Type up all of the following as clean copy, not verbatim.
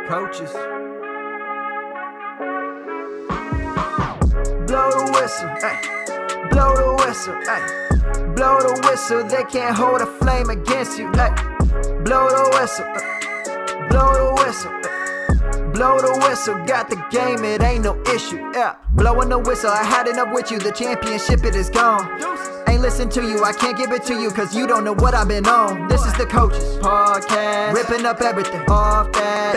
Coaches. Blow the whistle, ay. Blow the whistle, ay. Blow the whistle, they can't hold a flame against you, ay. Blow the whistle, blow the whistle, ay. Blow the whistle, got the game, it ain't no issue, yeah. Blowing the whistle, I had enough with you, the championship, it is gone. Ain't listen to you, I can't give it to you, cause you don't know what I've been on. This is the Coaches Podcast, ripping up everything off that.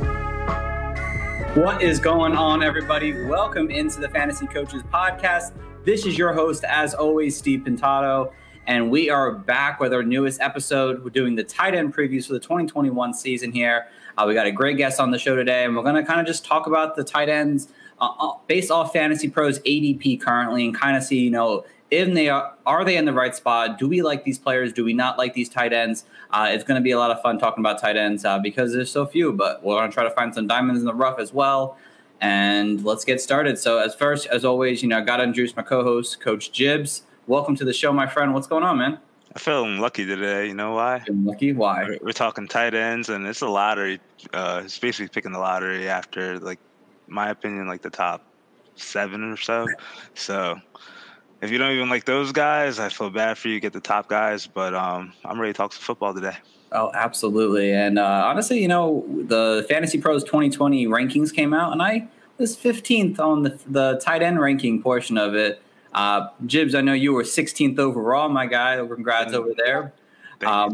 What is going on, everybody? Welcome into the Fantasy Coaches Podcast. This is your host, as always, Steve Pintato, and we are back with our newest episode. We're doing the tight end previews for the 2021 season here. We got a great guest on the show today, and we're going to kind of just talk about the tight ends based off Fantasy Pros ADP currently, and kind of see, if they are they in the right spot? Do we like these players? Do we not like these tight ends? It's going to be a lot of fun talking about tight ends because there's so few, but we're going to try to find some diamonds in the rough as well. And let's get started. So as always, I got to introduce my co-host, Coach Jibbs. Welcome to the show, my friend. What's going on, man? I feel lucky today. You know why? Lucky? Why? We're talking tight ends, and it's a lottery. It's basically picking the lottery after, my opinion, the top 7 or so. So if you don't even like those guys, I feel bad for you. Get the top guys, but I'm ready to talk some football today. Oh, absolutely. And honestly, the Fantasy Pros 2020 rankings came out, and I was 15th on the tight end ranking portion of it. Jibbs, I know you were 16th overall, my guy. Congrats over there. I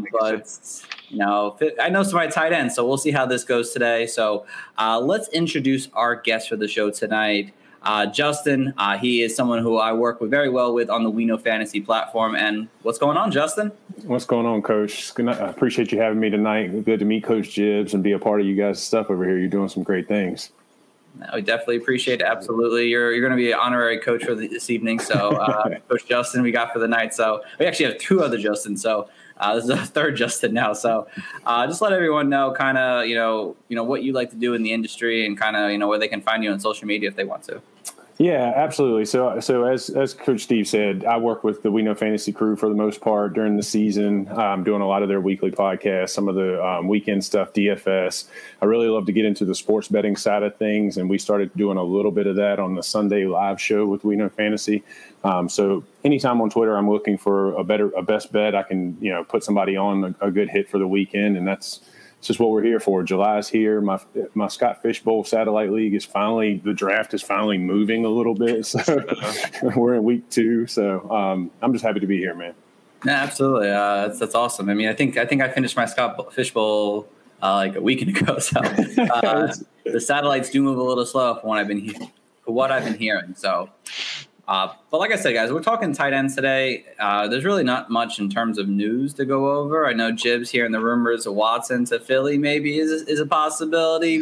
know some of my tight ends, so we'll see how this goes today. So let's introduce our guest for the show tonight. Justin, he is someone who I work very well with on the We Know Fantasy platform. And what's going on, Justin? What's going on, Coach? I appreciate you having me tonight. Good to meet Coach Jibbs and be a part of you guys' stuff over here. You're doing some great things. We definitely appreciate it. Absolutely. You're going to be an honorary coach for this evening. So Coach Justin, we got for the night. So we actually have 2 other Justins. So this is our 3rd Justin now. So just let everyone know kind of, what you like to do in the industry and kind of, where they can find you on social media if they want to. Yeah, absolutely. So as Coach Steve said, I work with the We Know Fantasy crew for the most part during the season. I'm doing a lot of their weekly podcasts, some of the weekend stuff, DFS. I really love to get into the sports betting side of things, and we started doing a little bit of that on the Sunday live show with We Know Fantasy. So anytime on Twitter, I'm looking for a best bet. I can put somebody on a good hit for the weekend, and that's just what we're here for. July's here. My Scott Fishbowl Satellite League the draft is finally moving a little bit. So we're in week 2. So I'm just happy to be here, man. Yeah, absolutely. That's awesome. I mean, I think I finished my Scott Fishbowl a weekend ago. So the satellites do move a little slow for what I've been hearing. So. But like I said, guys, we're talking tight ends today. There's really not much in terms of news to go over. I know Jibbs here in the rumors of Watson to Philly maybe is a possibility.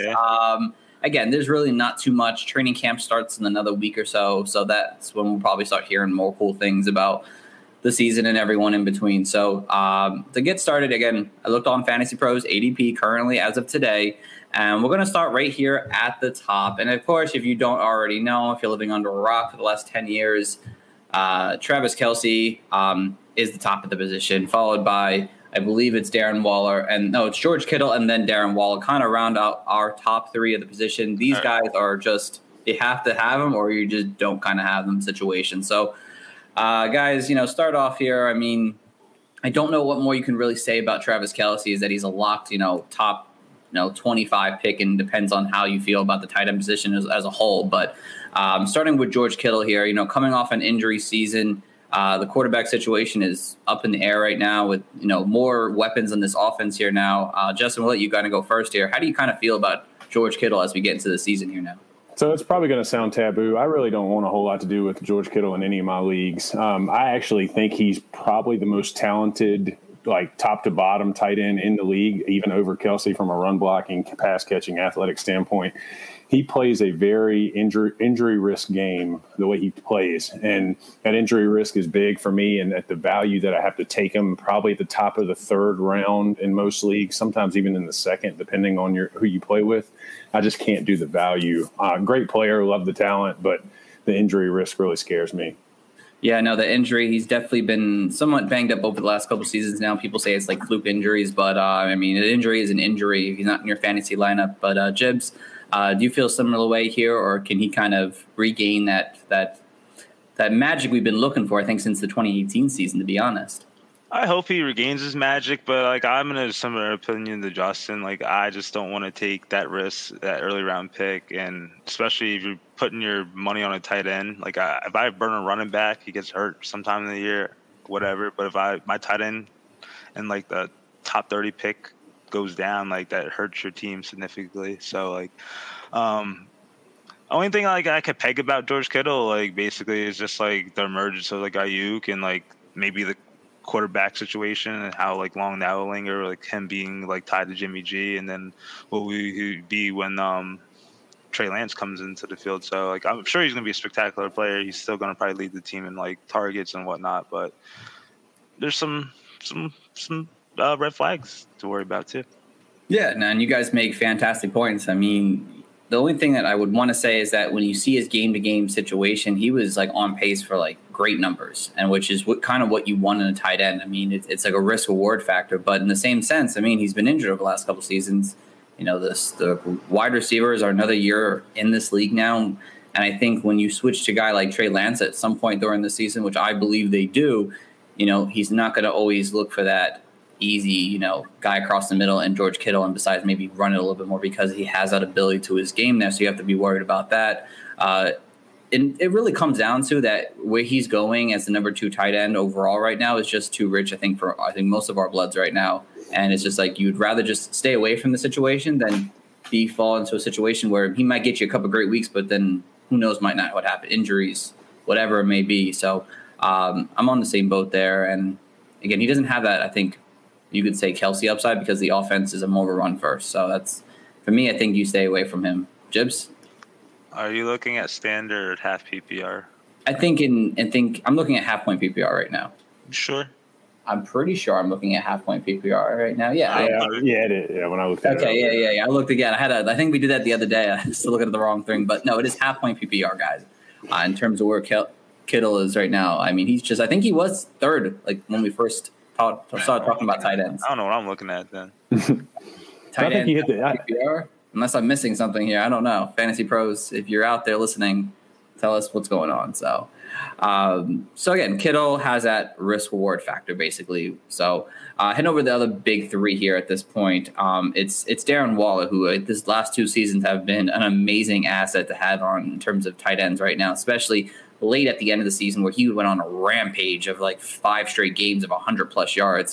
Again, there's really not too much. Training camp starts in another week or so. So that's when we'll probably start hearing more cool things about the season and everyone in between. So to get started, again, I looked on Fantasy Pros ADP currently as of today. And we're going to start right here at the top. And, of course, if you don't already know, if you're living under a rock for the last 10 years, Travis Kelce is the top of the position, followed by, I believe it's Darren Waller. It's George Kittle and then Darren Waller, kind of round out our top 3 of the position. These guys are just – you have to have them or you just don't kind of have them situation. So, guys, start off here. I mean, I don't know what more you can really say about Travis Kelce is that he's a locked, top 25 pick, and depends on how you feel about the tight end position as a whole. But starting with George Kittle here, coming off an injury season, the quarterback situation is up in the air right now with, more weapons in this offense here now. Justin, we'll let you kind of go first here. How do you kind of feel about George Kittle as we get into the season here now? So it's probably going to sound taboo. I really don't want a whole lot to do with George Kittle in any of my leagues. I actually think he's probably the most talented top to bottom tight end in the league, even over Kelce from a run blocking, pass catching, athletic standpoint. He plays a very injury risk game the way he plays. And that injury risk is big for me. And at the value that I have to take him probably at the top of the 3rd round in most leagues, sometimes even in the 2nd, depending on who you play with. I just can't do the value. Great player, love the talent, but the injury risk really scares me. Yeah, no, the injury, he's definitely been somewhat banged up over the last couple of seasons now. People say it's like fluke injuries, but I mean, an injury is an injury if he's not in your fantasy lineup. But Jibbs, do you feel similar way here, or can he kind of regain that magic we've been looking for, I think, since the 2018 season, to be honest? I hope he regains his magic, but like I'm in a similar opinion to Justin. Like I just don't want to take that risk, that early round pick, and especially if you're putting your money on a tight end. Like if I burn a running back, he gets hurt sometime in the year, whatever. But if my tight end and like the top 30 pick goes down, like that hurts your team significantly. So like, only thing like I could peg about George Kittle, like basically, is just like the emergence of like Ayuk and like maybe the quarterback situation and how like long that will linger, like him being like tied to Jimmy G, and then what will he be when Trey Lance comes into the field. So like I'm sure he's gonna be a spectacular player. He's still gonna probably lead the team in like targets and whatnot, but there's some red flags to worry about too. Yeah, no, and you guys make fantastic points. I mean, the only thing that I would want to say is that when you see his game-to-game situation, he was like on pace for like great numbers, and which is what you want in a tight end. I mean, it's like a risk-reward factor, but in the same sense, I mean, he's been injured over the last couple of seasons. You know, the wide receivers are another year in this league now, and I think when you switch to a guy like Trey Lance at some point during the season, which I believe they do, you know, he's not going to always look for that easy, you know, guy across the middle and George Kittle, and besides maybe run it a little bit more because he has that ability to his game there. So you have to be worried about that. And it really comes down to that where he's going as the number 2 tight end overall right now is just too rich, I think, for most of our bloods right now. And it's just like you'd rather just stay away from the situation than fall into a situation where he might get you a couple of great weeks, but then who knows, might not what happen, injuries, whatever it may be. So I'm on the same boat there. And again, he doesn't have that, I think, you could say Kelsey upside because the offense is a more of a run first. So that's, for me, I think you stay away from him. Jibbs? Are you looking at standard half PPR? I think I'm looking at half point PPR right now. Sure. I'm pretty sure I'm looking at half point PPR right now. Yeah. When I looked at it. Okay, yeah. I looked again. I think we did that the other day. I still looking at the wrong thing, but no, it is half point PPR, guys. In terms of where Kittle is right now, I mean, I think he was third, like when we first started talking about tight ends. I don't know what I'm looking at then. Tight end PPR? Unless I'm missing something here, I don't know. Fantasy Pros, if you're out there listening, tell us what's going on. So again, Kittle has that risk reward factor basically. So heading over the other big 3 here at this point, it's Darren Waller, who this last 2 seasons have been an amazing asset to have on in terms of tight ends right now, especially late at the end of the season where he went on a rampage of like 5 straight games of 100+ yards.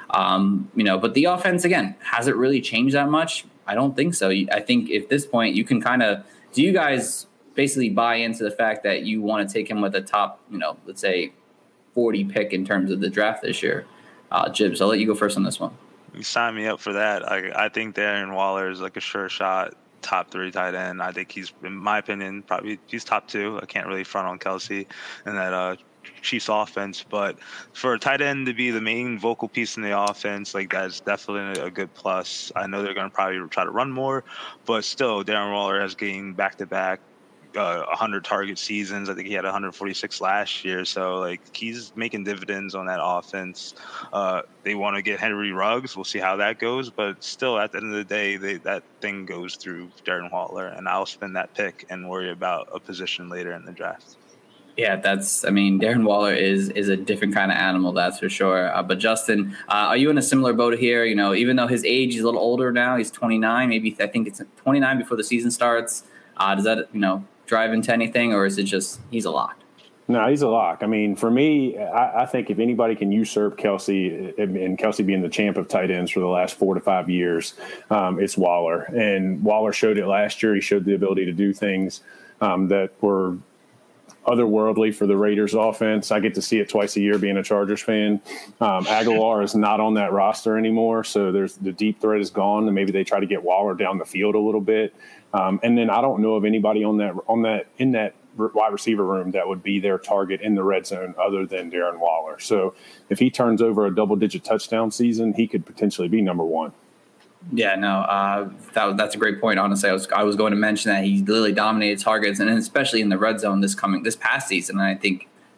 But the offense again hasn't really changed that much. I don't think so. I think at this point you can do you guys basically buy into the fact that you want to take him with a top, let's say 40 pick in terms of the draft this year? Jibbs, I'll let you go first on this one. You sign me up for that. I think Darren Waller is like a sure shot top 3 tight end. I think he's, in my opinion, probably he's top 2. I can't really front on Kelsey and that Chiefs offense, but for a tight end to be the main vocal piece in the offense, like that's definitely a good plus. I know they're going to probably try to run more, but still, Darren Waller has gained back-to-back 100 target seasons. I think he had 146 last year. So like he's making dividends on that offense. They want to get Henry Ruggs. We'll see how that goes. But still, at the end of the day, that thing goes through Darren Waller, and I'll spend that pick and worry about a position later in the draft. Yeah, Darren Waller is a different kind of animal, that's for sure. But Justin, are you in a similar boat here? Even though his age is a little older now, he's 29, maybe I think it's 29 before the season starts. Does that, drive into anything, or is it just he's a lock? No, he's a lock. I mean, for me, I think if anybody can usurp Kelsey, and Kelsey being the champ of tight ends for the last 4 to 5 years, it's Waller. And Waller showed it last year. He showed the ability to do things that were otherworldly for the Raiders offense. I get to see it twice a year being a Chargers fan. Aguilar is not on that roster anymore, so the deep threat is gone, and maybe they try to get Waller down the field a little bit. And then I don't know of anybody in that wide receiver room that would be their target in the red zone other than Darren Waller. So if he turns over a double-digit touchdown season, he could potentially be number 1. Yeah, no, that's a great point. Honestly, I was going to mention that he literally dominated targets, and especially in the red zone this past season. And I think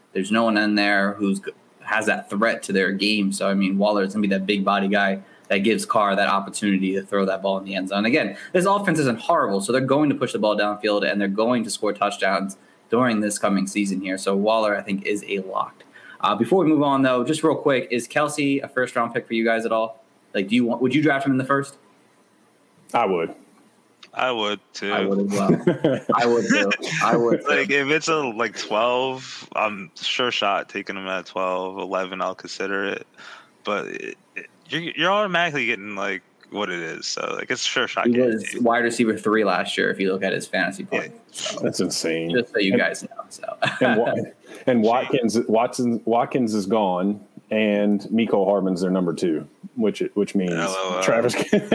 There's no one in there has that threat to their game. So, I mean, Waller's going to be that big body guy that gives Carr that opportunity to throw that ball in the end zone. Again, this offense isn't horrible, so they're going to push the ball downfield, and they're going to score touchdowns during this coming season here. So Waller, I think, is a lock. Before we move on, though, just real quick, is Kelce a first-round pick for you guys at all? Like, would you draft him in the first? I would. I would too. I would as well. I would too. I would too. Like if it's a 12, I'm sure shot taking him at 12, 11. I'll consider it, but you're automatically getting like what it is. So like it's sure shot. He was wide receiver 3 last year. If you look at his fantasy points, so. That's insane. Just so you guys know. So and Watkins is gone. And Mecole Hardman's their number 2, which means Travis.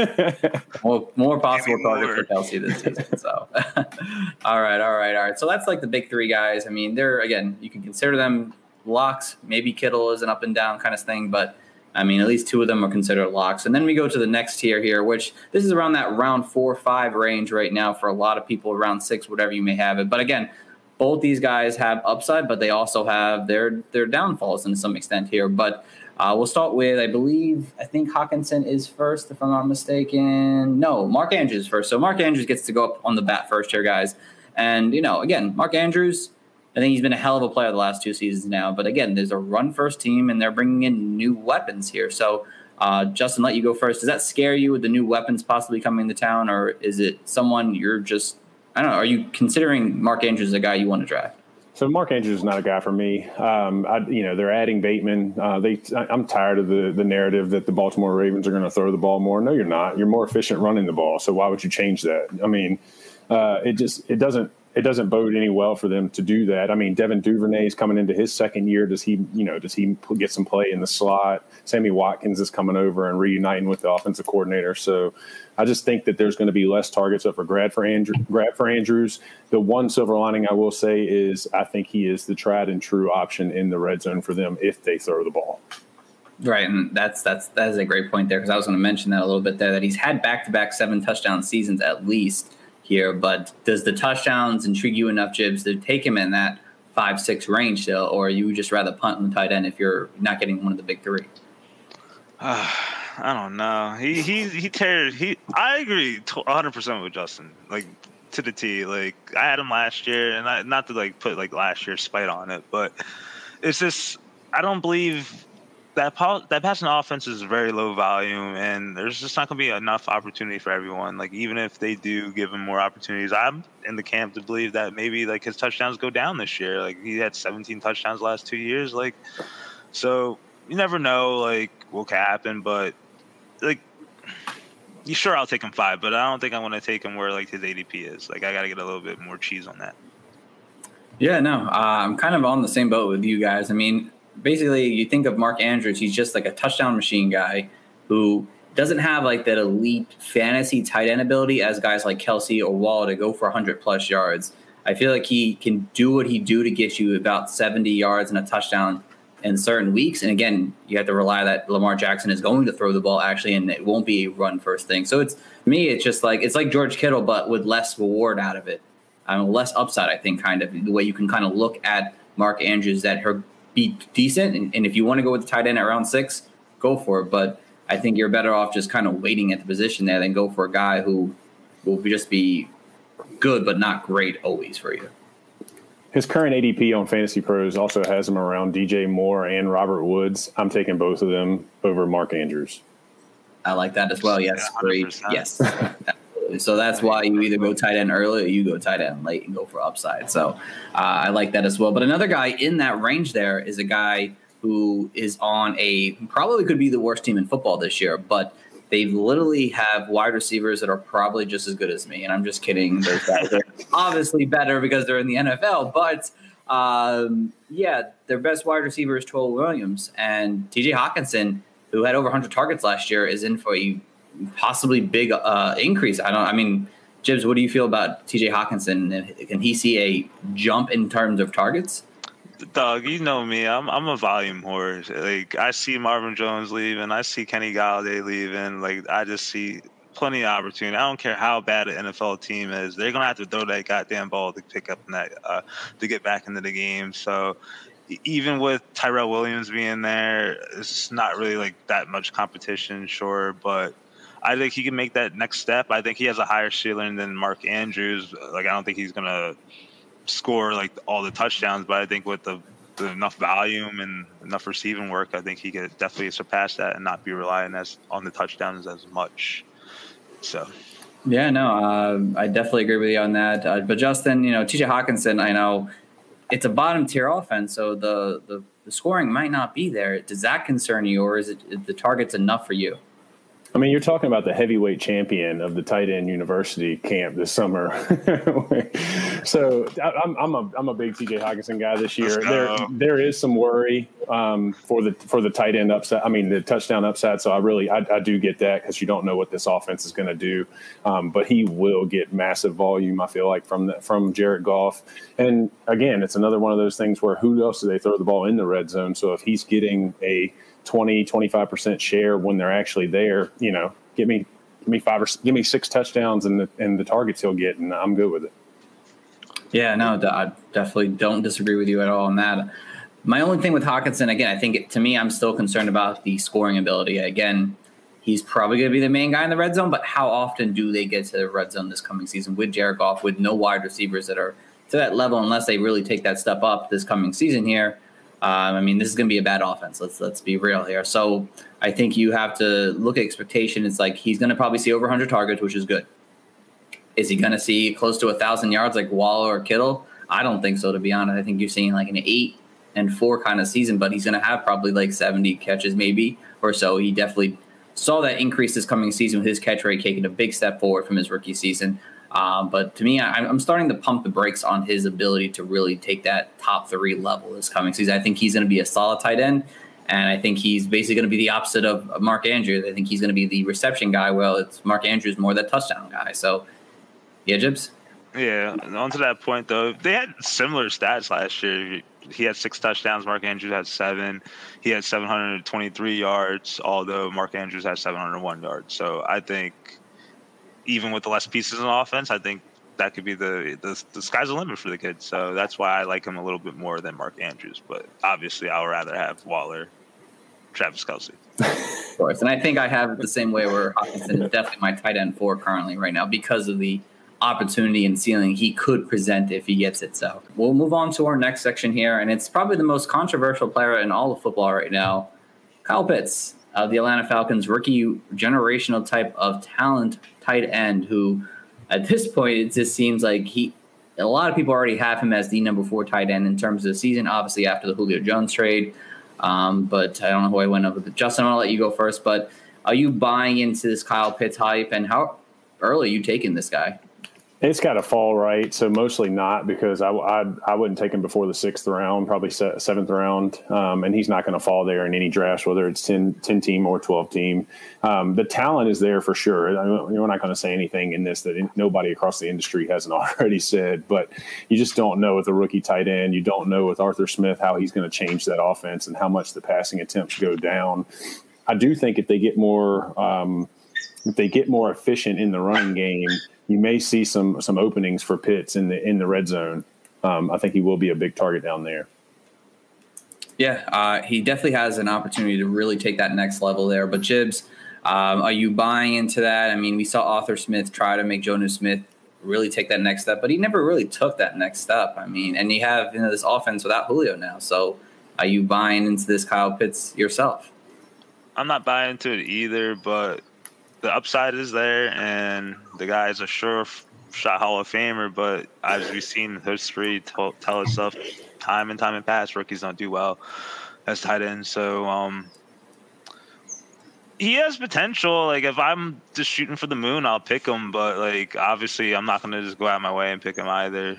more possible targets for Kelce this season. So, all right. So that's like the big 3 guys. I mean, you can consider them locks. Maybe Kittle is an up and down kind of thing, but I mean, at least 2 of them are considered locks. And then we go to the next tier here, which this is around that round 4 or 5 range right now for a lot of people, around 6, whatever you may have it. But again, both these guys have upside, but they also have their downfalls to some extent here. But we'll start with, I think Hockenson is first, if I'm not mistaken. No, Mark Andrews is first. So Mark Andrews gets to go up on the bat first here, guys. And, again, Mark Andrews, I think he's been a hell of a player the last 2 seasons now. But, again, there's a run-first team, and they're bringing in new weapons here. So, Justin, let you go first. Does that scare you with the new weapons possibly coming to town, or is it someone you're just – I don't know. Are you considering Mark Andrews a guy you want to draft? So Mark Andrews is not a guy for me. They're adding Bateman. I'm tired of the narrative that the Baltimore Ravens are going to throw the ball more. No, you're not. You're more efficient running the ball. So why would you change that? I mean, it doesn't bode any well for them to do that. I mean, Devin Duvernay is coming into his second year. Does he get some play in the slot? Sammy Watkins is coming over and reuniting with the offensive coordinator. So I just think that there's going to be less targets up for grab for Andrews. The one silver lining I will say is I think he is the tried and true option in the red zone for them if they throw the ball. Right, and that is a great point there, because I was going to mention that a little bit there, that he's had back-to-back 7-touchdown seasons at least here. But does the touchdowns intrigue you enough, Jibs, to take him in that 5-6 range still, or you would just rather punt on the tight end if you're not getting one of the big 3? I don't know. I agree 100% with Justin, like to the T. Like I had him last year, and not to like put like last year's spite on it, but it's just I don't believe that passing offense is very low volume, and there's just not going to be enough opportunity for everyone. Like even if they do give him more opportunities, I'm in the camp to believe that maybe like his touchdowns go down this year. Like he had 17 touchdowns the last 2 years. Like so you never know like what could happen, but like sure I'll take him 5, but I don't think I want to take him where like his ADP is. Like I got to get a little bit more cheese on that. Yeah, no, I'm kind of on the same boat with you guys. I mean, basically, you think of Mark Andrews, he's just like a touchdown machine guy who doesn't have like that elite fantasy tight end ability as guys like Kelce or Waller to go for 100-plus yards. I feel like he can do what he do to get you about 70 yards and a touchdown in certain weeks. And again, you have to rely that Lamar Jackson is going to throw the ball actually, and it won't be a run-first thing. So it's just like it's like George Kittle, but with less reward out of it. Less upside, I think, kind of the way you can kind of look at Mark Andrews that be decent, and if you want to go with the tight end at round 6, go for it. But I think you're better off just kind of waiting at the position there than go for a guy who will just be good but not great always for you. His current ADP on Fantasy Pros also has him around DJ Moore and Robert Woods. I'm taking both of them over Mark Andrews. I like that as well. Yes, great. Yes. So that's why you either go tight end early or you go tight end late and go for upside. So I like that as well. But another guy in that range there is a guy who is on probably could be the worst team in football this year, but they literally have wide receivers that are probably just as good as me. And I'm just kidding. Those guys are obviously better because they're in the NFL. But, their best wide receiver is Terrell Williams. And T.J. Hockenson, who had over 100 targets last year, is in for a possibly big increase. Jibs, what do you feel about T.J. Hockenson? Can he see a jump in terms of targets? Doug, you know me. I'm a volume whore. Like I see Marvin Jones leaving, I see Kenny Galladay leaving. Like I just see plenty of opportunity. I don't care how bad an NFL team is; they're gonna have to throw that goddamn ball to pick up in that to get back into the game. So, even with Tyrell Williams being there, it's not really like that much competition, sure, but I think he can make that next step. I think he has a higher ceiling than Mark Andrews. Like, I don't think he's gonna score like all the touchdowns, but I think with the enough volume and enough receiving work, I think he could definitely surpass that and not be relying on the touchdowns as much. So. Yeah, no, I definitely agree with you on that. But Justin, TJ Hawkinson, I know it's a bottom tier offense, so the scoring might not be there. Does that concern you, or is the targets enough for you? I mean, you're talking about the heavyweight champion of the tight end university camp this summer. So I'm a big TJ Hawkinson guy this year. There is some worry for the tight end upside. I mean, the touchdown upside. So I do get that, because you don't know what this offense is going to do. But he will get massive volume, I feel like, from Jared Goff. And again, it's another one of those things where who else do they throw the ball in the red zone? So if he's getting a 20-25% share when they're actually there, give me 6 touchdowns and the targets he'll get, and I'm good with it. Yeah, no, I definitely don't disagree with you at all on that. My only thing with Hawkinson, again, I think to me, I'm still concerned about the scoring ability. Again, he's probably going to be the main guy in the red zone, but how often do they get to the red zone this coming season with Jared Goff, with no wide receivers that are to that level, unless they really take that step up this coming season here? I mean, this is going to be a bad offense. Let's be real here. So I think you have to look at expectation. It's like he's going to probably see over 100 targets, which is good. Is he going to see close to 1,000 yards like Waller or Kittle? I don't think so, to be honest. I think you're seeing like an 8-4 kind of season, but he's going to have probably like 70 catches maybe or so. He definitely saw that increase this coming season with his catch rate taking a big step forward from his rookie season. But to me, I'm starting to pump the brakes on his ability to really take that top 3 level this coming season. I think he's going to be a solid tight end, and I think he's basically going to be the opposite of Mark Andrews. I think he's going to be the reception guy. Well, it's Mark Andrews more the touchdown guy. So, yeah, Jibs? Yeah, on to that point, though, they had similar stats last year. He had 6 touchdowns. Mark Andrews had 7. He had 723 yards, although Mark Andrews had 701 yards. So I think even with the less pieces in offense, I think that could be the sky's the limit for the kid. So that's why I like him a little bit more than Mark Andrews. But obviously, I would rather have Waller, Travis Kelce. Of course. And I think I have it the same way where Hawkinson is definitely my tight end 4 currently right now because of the opportunity and ceiling he could present if he gets it. So we'll move on to our next section here. And it's probably the most controversial player in all of football right now, Kyle Pitts of the Atlanta Falcons, rookie generational type of talent tight end who at this point it just seems like a lot of people already have him as the number 4 tight end in terms of the season, obviously after the Julio Jones trade. But I don't know who I went up with. Justin, I'll let you go first, but are you buying into this Kyle Pitts hype, and how early are you taking this guy? It's got to fall right, so mostly not, because I wouldn't take him before the 6th round, probably 7th round, and he's not going to fall there in any drafts, whether it's 10-team or 12-team. The talent is there for sure. I mean, we're not going to say anything in this that nobody across the industry hasn't already said, but you just don't know with a rookie tight end. You don't know with Arthur Smith how he's going to change that offense and how much the passing attempts go down. I do think if they get more efficient in the running game, you may see some openings for Pitts in the red zone. I think he will be a big target down there. Yeah, he definitely has an opportunity to really take that next level there. But Jibs, are you buying into that? I mean, we saw Arthur Smith try to make Jonnu Smith really take that next step, but he never really took that next step. I mean, and you have this offense without Julio now. So are you buying into this Kyle Pitts yourself? I'm not buying into it either, but the upside is there, and the guy is a sure-shot Hall of Famer. But as we've seen history tell us time and past, rookies don't do well as tight ends. So he has potential. Like, if I'm just shooting for the moon, I'll pick him. But, like, obviously I'm not going to just go out of my way and pick him either.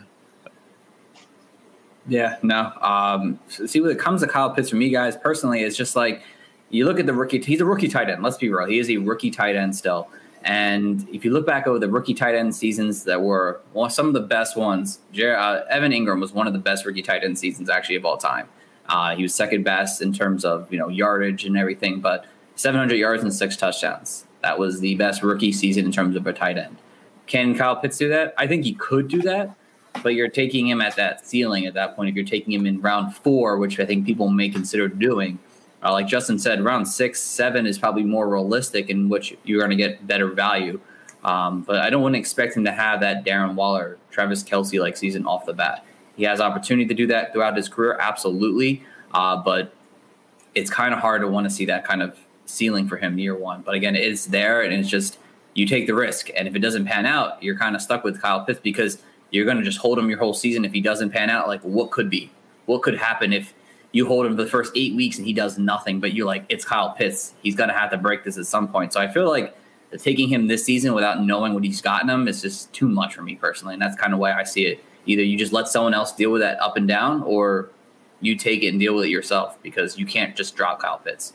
Yeah, no. See, when it comes to Kyle Pitts, for me, guys, personally, it's just like, you look at the rookie. He's a rookie tight end. Let's be real. He is a rookie tight end still. And if you look back over the rookie tight end seasons that were some of the best ones, Evan Ingram was one of the best rookie tight end seasons actually of all time. He was second best in terms of yardage and everything, but 700 yards and 6 touchdowns. That was the best rookie season in terms of a tight end. Can Kyle Pitts do that? I think he could do that. but you're taking him at that ceiling at that point. If you're taking him in round 4, which I think people may consider doing, like Justin said, round 6, 7 is probably more realistic in which you're going to get better value. But I don't want to expect him to have that Darren Waller, Travis Kelce like season off the bat. He has opportunity to do that throughout his career, absolutely. But it's kind of hard to want to see that kind of ceiling for him year 1. But again, it's there, and it's just you take the risk. And if it doesn't pan out, you're kind of stuck with Kyle Pitts because you're going to just hold him your whole season. If he doesn't pan out, like what could be? What could happen if you hold him for the first 8 weeks and he does nothing, but you're like, it's Kyle Pitts. He's going to have to break this at some point. So I feel like taking him this season without knowing what he's gotten him is just too much for me personally. And that's kind of why I see it. Either you just let someone else deal with that up and down, or you take it and deal with it yourself because you can't just drop Kyle Pitts.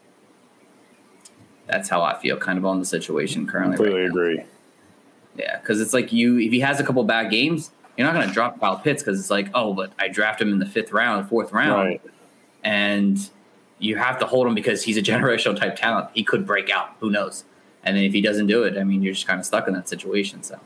That's how I feel kind of on the situation currently. Completely agree. Yeah, because it's like if he has a couple bad games, you're not going to drop Kyle Pitts because it's like, oh, but I drafted him in the 5th round, 4th round. Right. And you have to hold him because he's a generational type talent. He could break out. Who knows? And then if he doesn't do it, I mean, you're just kind of stuck in that situation. So,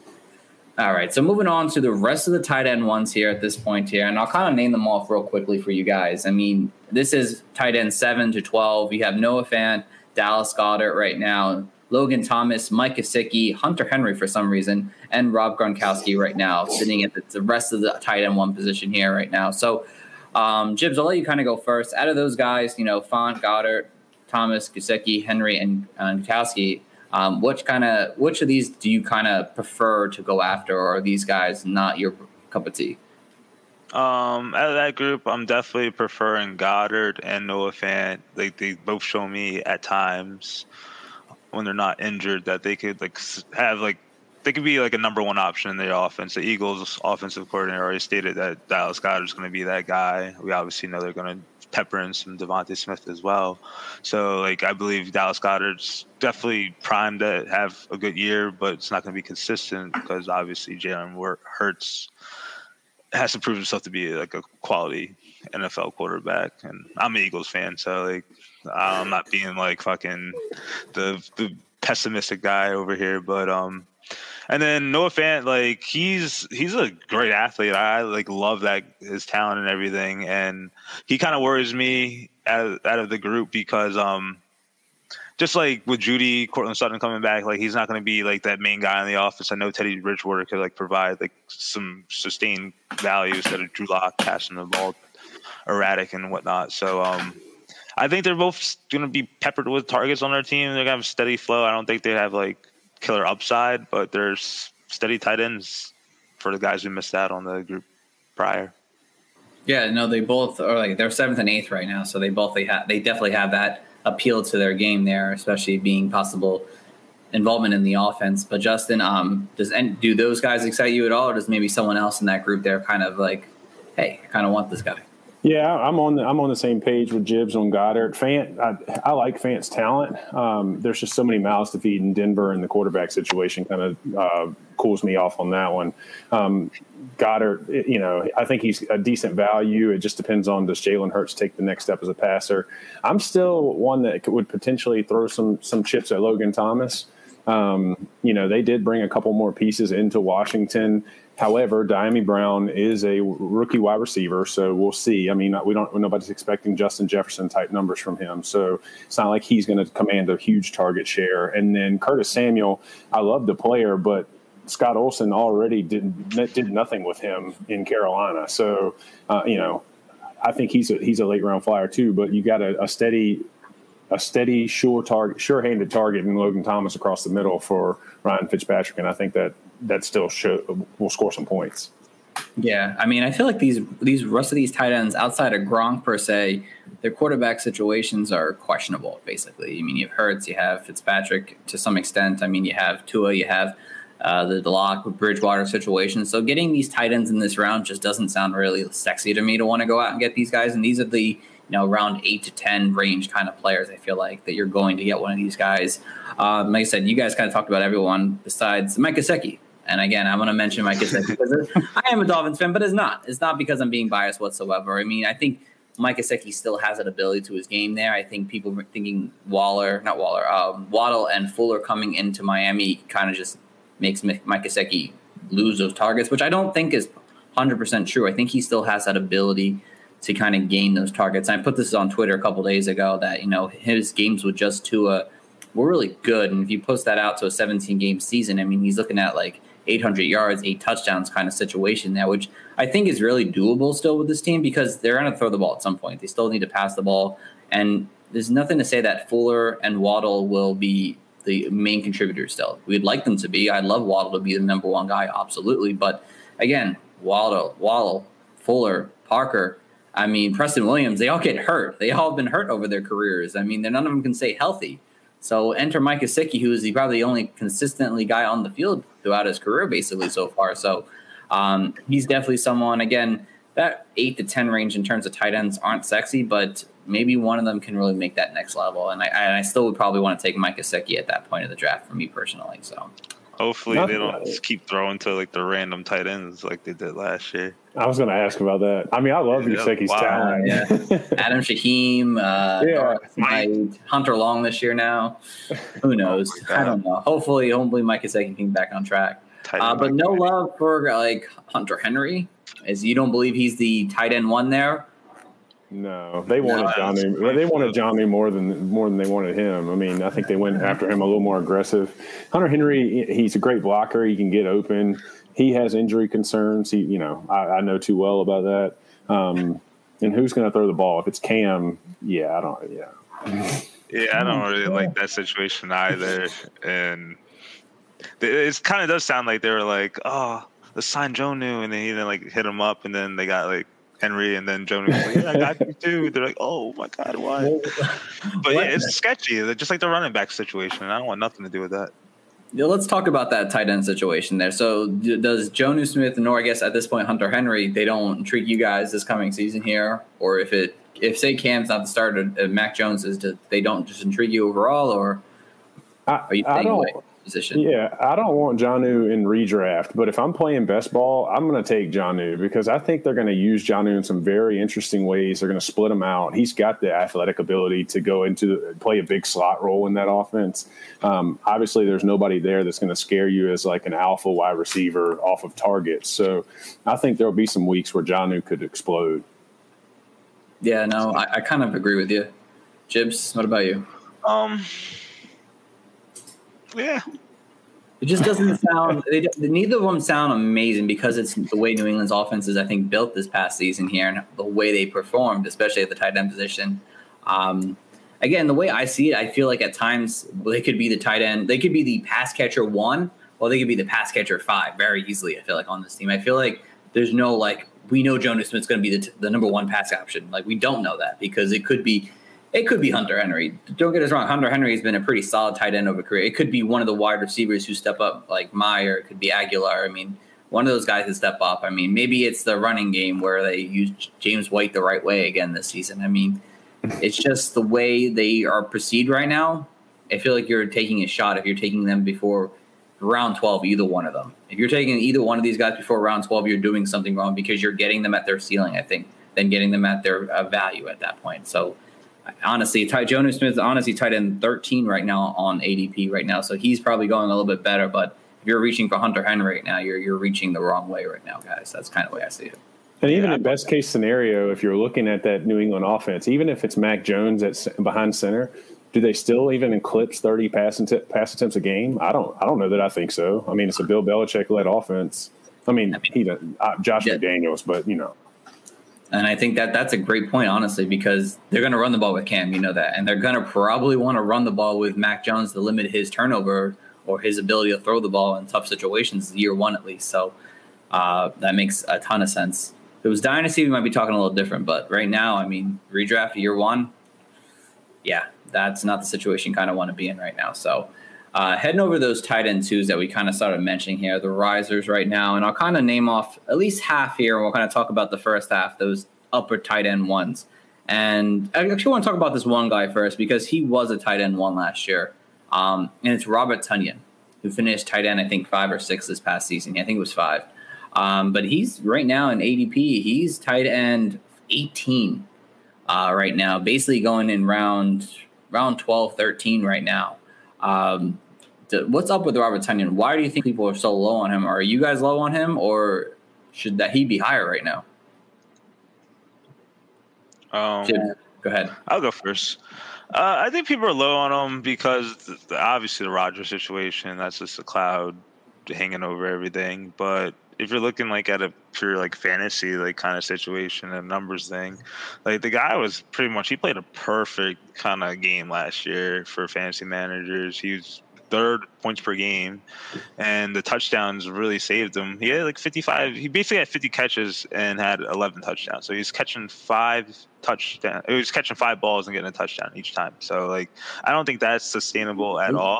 all right. So moving on to the rest of the tight end ones here at this point here. And I'll kind of name them off real quickly for you guys. I mean, this is tight end 7 to 12. You have Noah Fant, Dallas Goedert right now, Logan Thomas, Mike Gesicki, Hunter Henry for some reason, and Rob Gronkowski right now, sitting at the rest of the tight end 1 position here right now. So, Jibs, I'll let you kind of go first. Out of those guys, Fant, Goddard, Thomas, Gesicki, Henry, and Gronkowski, which of these do you kind of prefer to go after, or are these guys not your cup of tea? Out of that group, I'm definitely preferring Goddard and Noah Fant. Like, they both show me at times when they're not injured that they could they could be like a number 1 option in their offense. The Eagles offensive coordinator already stated that Dallas Goedert's going to be that guy. We obviously know they're going to pepper in some Devontae Smith as well. So, I believe Dallas Goedert's definitely primed to have a good year, but it's not going to be consistent because obviously Jalen Hurts has to prove himself to be like a quality NFL quarterback. And I'm an Eagles fan, so I'm not being like fucking the pessimistic guy over here, but and then Noah Fant, he's a great athlete. I love that his talent and everything, and he kind of worries me out of the group because just like with Judy, Cortland Sutton coming back, he's not going to be that main guy in the offense. I know Teddy Bridgewater could provide some sustained value instead of Drew Lock passing the ball erratic and whatnot. So I think they're both going to be peppered with targets on their team. They're going to have steady flow. I don't think they have killer upside, but there's steady tight ends for the guys who missed out on the group prior. Yeah, no, they both are they're 7th and 8th right now, so they definitely have that appeal to their game there, especially being possible involvement in the offense. But Justin, do those guys excite you at all, or does maybe someone else in that group there kind of hey, I kind of want this guy? Yeah, I'm on the same page with Jibs on Goddard. Fant, I like Fant's talent. There's just so many mouths to feed in Denver, and the quarterback situation kind of cools me off on that one. Goddard, I think he's a decent value. It just depends on, does Jalen Hurts take the next step as a passer? I'm still one that would potentially throw some chips at Logan Thomas. They did bring a couple more pieces into Washington. However, Diami Brown is a rookie wide receiver, so we'll see. I mean, nobody's expecting Justin Jefferson type numbers from him, so it's not like he's going to command a huge target share. And then Curtis Samuel, I love the player, but Scott Olsen already did nothing with him in Carolina. So, I think he's a late round flyer too. But you got a steady, sure-handed target in Logan Thomas across the middle for Ryan Fitzpatrick, and I think that still will score some points. Yeah, I mean, I feel like these rest of these tight ends outside of Gronk per se, their quarterback situations are questionable. Basically, I mean, you have Hurts, you have Fitzpatrick to some extent. I mean, you have Tua, you have the Lock with Bridgewater situation. So getting these tight ends in this round just doesn't sound really sexy to me to want to go out and get these guys. And these are the round 8 to 10 range kind of players. I feel like that you're going to get one of these guys. Like I said, you guys kind of talked about everyone besides Mike Gesicki. And again, I'm going to mention Mike Gesicki because I am a Dolphins fan, but it's not because I'm being biased whatsoever. I mean, I think Mike Gesicki still has an ability to his game there. I think people were thinking Waddle and Fuller coming into Miami kind of just makes Mike Gesicki lose those targets, which I don't think is 100% true. I think he still has that ability to kind of gain those targets. And I put this on Twitter a couple days ago that, his games with just Tua were really good. And if you post that out to a 17-game season, I mean, he's looking at like 800 yards, 8 touchdowns kind of situation there, which I think is really doable still with this team because they're going to throw the ball at some point. They still need to pass the ball. And there's nothing to say that Fuller and Waddle will be the main contributors still. We'd like them to be. I'd love Waddle to be the number one guy, absolutely. But again, Waddle, Fuller, Parker, I mean, Preston Williams, they all get hurt. They all have been hurt over their careers. I mean, none of them can stay healthy. So enter Mike Gesicki, who is probably the only consistently guy on the field throughout his career, basically, so far. So he's definitely someone, again, that 8 to 10 range in terms of tight ends aren't sexy, but maybe one of them can really make that next level. And I still would probably want to take Mike Gesicki at that point of the draft for me personally. So hopefully they don't just keep throwing to like the random tight ends like they did last year. I was going to ask about that. I mean, I love Gesicki's talent. Yeah. Adam Shaheem, Hunter Long this year now. Who knows? I don't know. Hopefully Mike Gesicki can get back on track. But no love for like Hunter Henry, as you don't believe he's the tight end one there. No, they wanted Jonnu. They wanted Jonnu more than they wanted him. I mean, I think they went after him a little more aggressive. Hunter Henry, he's a great blocker. He can get open. He has injury concerns. I know too well about that. And who's going to throw the ball? If it's Cam, I don't really like that situation either. And it kind of does sound like they were like, oh, let's sign Jonnu, and then he like hit him up, and then they got like Henry, and then Jonnu was like, yeah, I got you too. They're like, oh my God, why? But yeah, it's sketchy. They're just like the running back situation. I don't want nothing to do with that. Yeah, let's talk about that tight end situation there. So does Jonnu Smith, nor I guess at this point Hunter Henry, they don't intrigue you guys this coming season here? Or if say Cam's not the starter, Mac Jones is, they don't just intrigue you overall, or are you staying away from the position? Yeah, I don't want Jonnu in redraft, but if I'm playing best ball, I'm going to take Jonnu because I think they're going to use Jonnu in some very interesting ways. They're going to split him out. He's got the athletic ability to play a big slot role in that offense. Obviously, there's nobody there that's going to scare you as like an alpha wide receiver off of targets. So I think there'll be some weeks where Jonnu could explode. Yeah, no, I kind of agree with you. Jibs, what about you? Yeah. It just doesn't sound – neither of them sound amazing because it's the way New England's offense is, I think, built this past season here and the way they performed, especially at the tight end position. Again, the way I see it, I feel like at times they could be the tight end. They could be the pass catcher 1 or they could be the pass catcher 5 very easily, I feel like, on this team. I feel like there's no, like, we know Jonnu Smith's going to be the number 1 pass option. Like, we don't know that because it could be Hunter Henry. Don't get us wrong. Hunter Henry has been a pretty solid tight end over career. It could be one of the wide receivers who step up like Meyer. It could be Aguilar. I mean, one of those guys that step up. I mean, maybe it's the running game where they use James White the right way again this season. I mean, it's just the way they are perceived right now. I feel like you're taking a shot if you're taking them before round 12, either one of them. If you're taking either one of these guys before round 12, you're doing something wrong because you're getting them at their ceiling, I think, than getting them at their value at that point. So, honestly, Jonnu Smith is honestly tight end 13 right now on ADP right now, so he's probably going a little bit better. But if you're reaching for Hunter Henry right now, you're reaching the wrong way right now, guys. That's kind of the way I see it. And even in best case scenario, if you're looking at that New England offense, even if it's Mac Jones behind center, do they still even eclipse 30 pass attempts a game? I don't know that I think so. I mean, it's a Bill Belichick led offense. I mean Josh McDaniels, but you know. And I think that's a great point, honestly, because they're going to run the ball with Cam, you know that. And they're going to probably want to run the ball with Mac Jones to limit his turnover or his ability to throw the ball in tough situations, year 1 at least. So that makes a ton of sense. If it was Dynasty, we might be talking a little different. But right now, I mean, redraft year 1, yeah, that's not the situation you kind of want to be in right now. So heading over those tight end 2s that we kind of started mentioning here, the risers right now, and I'll kind of name off at least half here, and we'll kind of talk about the first half, those upper tight end 1s. And I actually want to talk about this one guy first because he was a tight end 1 last year, and it's Robert Tonyan, who finished tight end, I think, 5 or 6 this past season. I think it was 5. But he's right now in ADP, he's tight end 18 right now, basically going in round 12, 13 right now. what's up with Robert Tonyan? Why do you think people are so low on him? Are you guys low on him, or should he be higher right now? Jim, go ahead. I'll go first. I think people are low on him because obviously the Rodgers situation, that's just a cloud hanging over everything. But if you're looking like at a pure like fantasy like kind of situation and numbers thing, like the guy was pretty much, he played a perfect kind of game last year for fantasy managers. He was third points per game, and the touchdowns really saved him. He had like 55. He basically had 50 catches and had 11 touchdowns. So he's catching 5 touchdowns. He was catching 5 balls and getting a touchdown each time. So like, I don't think that's sustainable at all.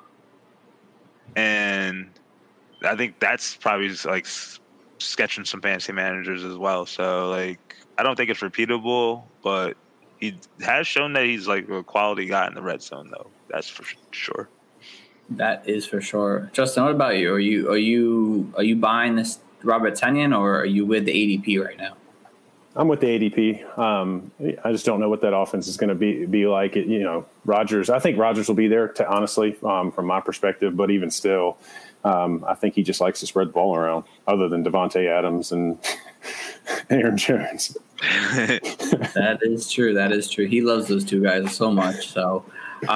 And I think that's probably like sketching some fantasy managers as well. So like, I don't think it's repeatable, but he has shown that he's like a quality guy in the red zone, though. That's for sure. That is for sure. Justin, what about you? Are you buying this Robert Tonyan, or are you with the ADP right now? I'm with the ADP. I just don't know what that offense is going to be like. Rodgers. I think Rodgers will be there, honestly, from my perspective. But even still, I think he just likes to spread the ball around, other than Devontae Adams and Aaron Jones. That is true. That is true. He loves those two guys so much. So.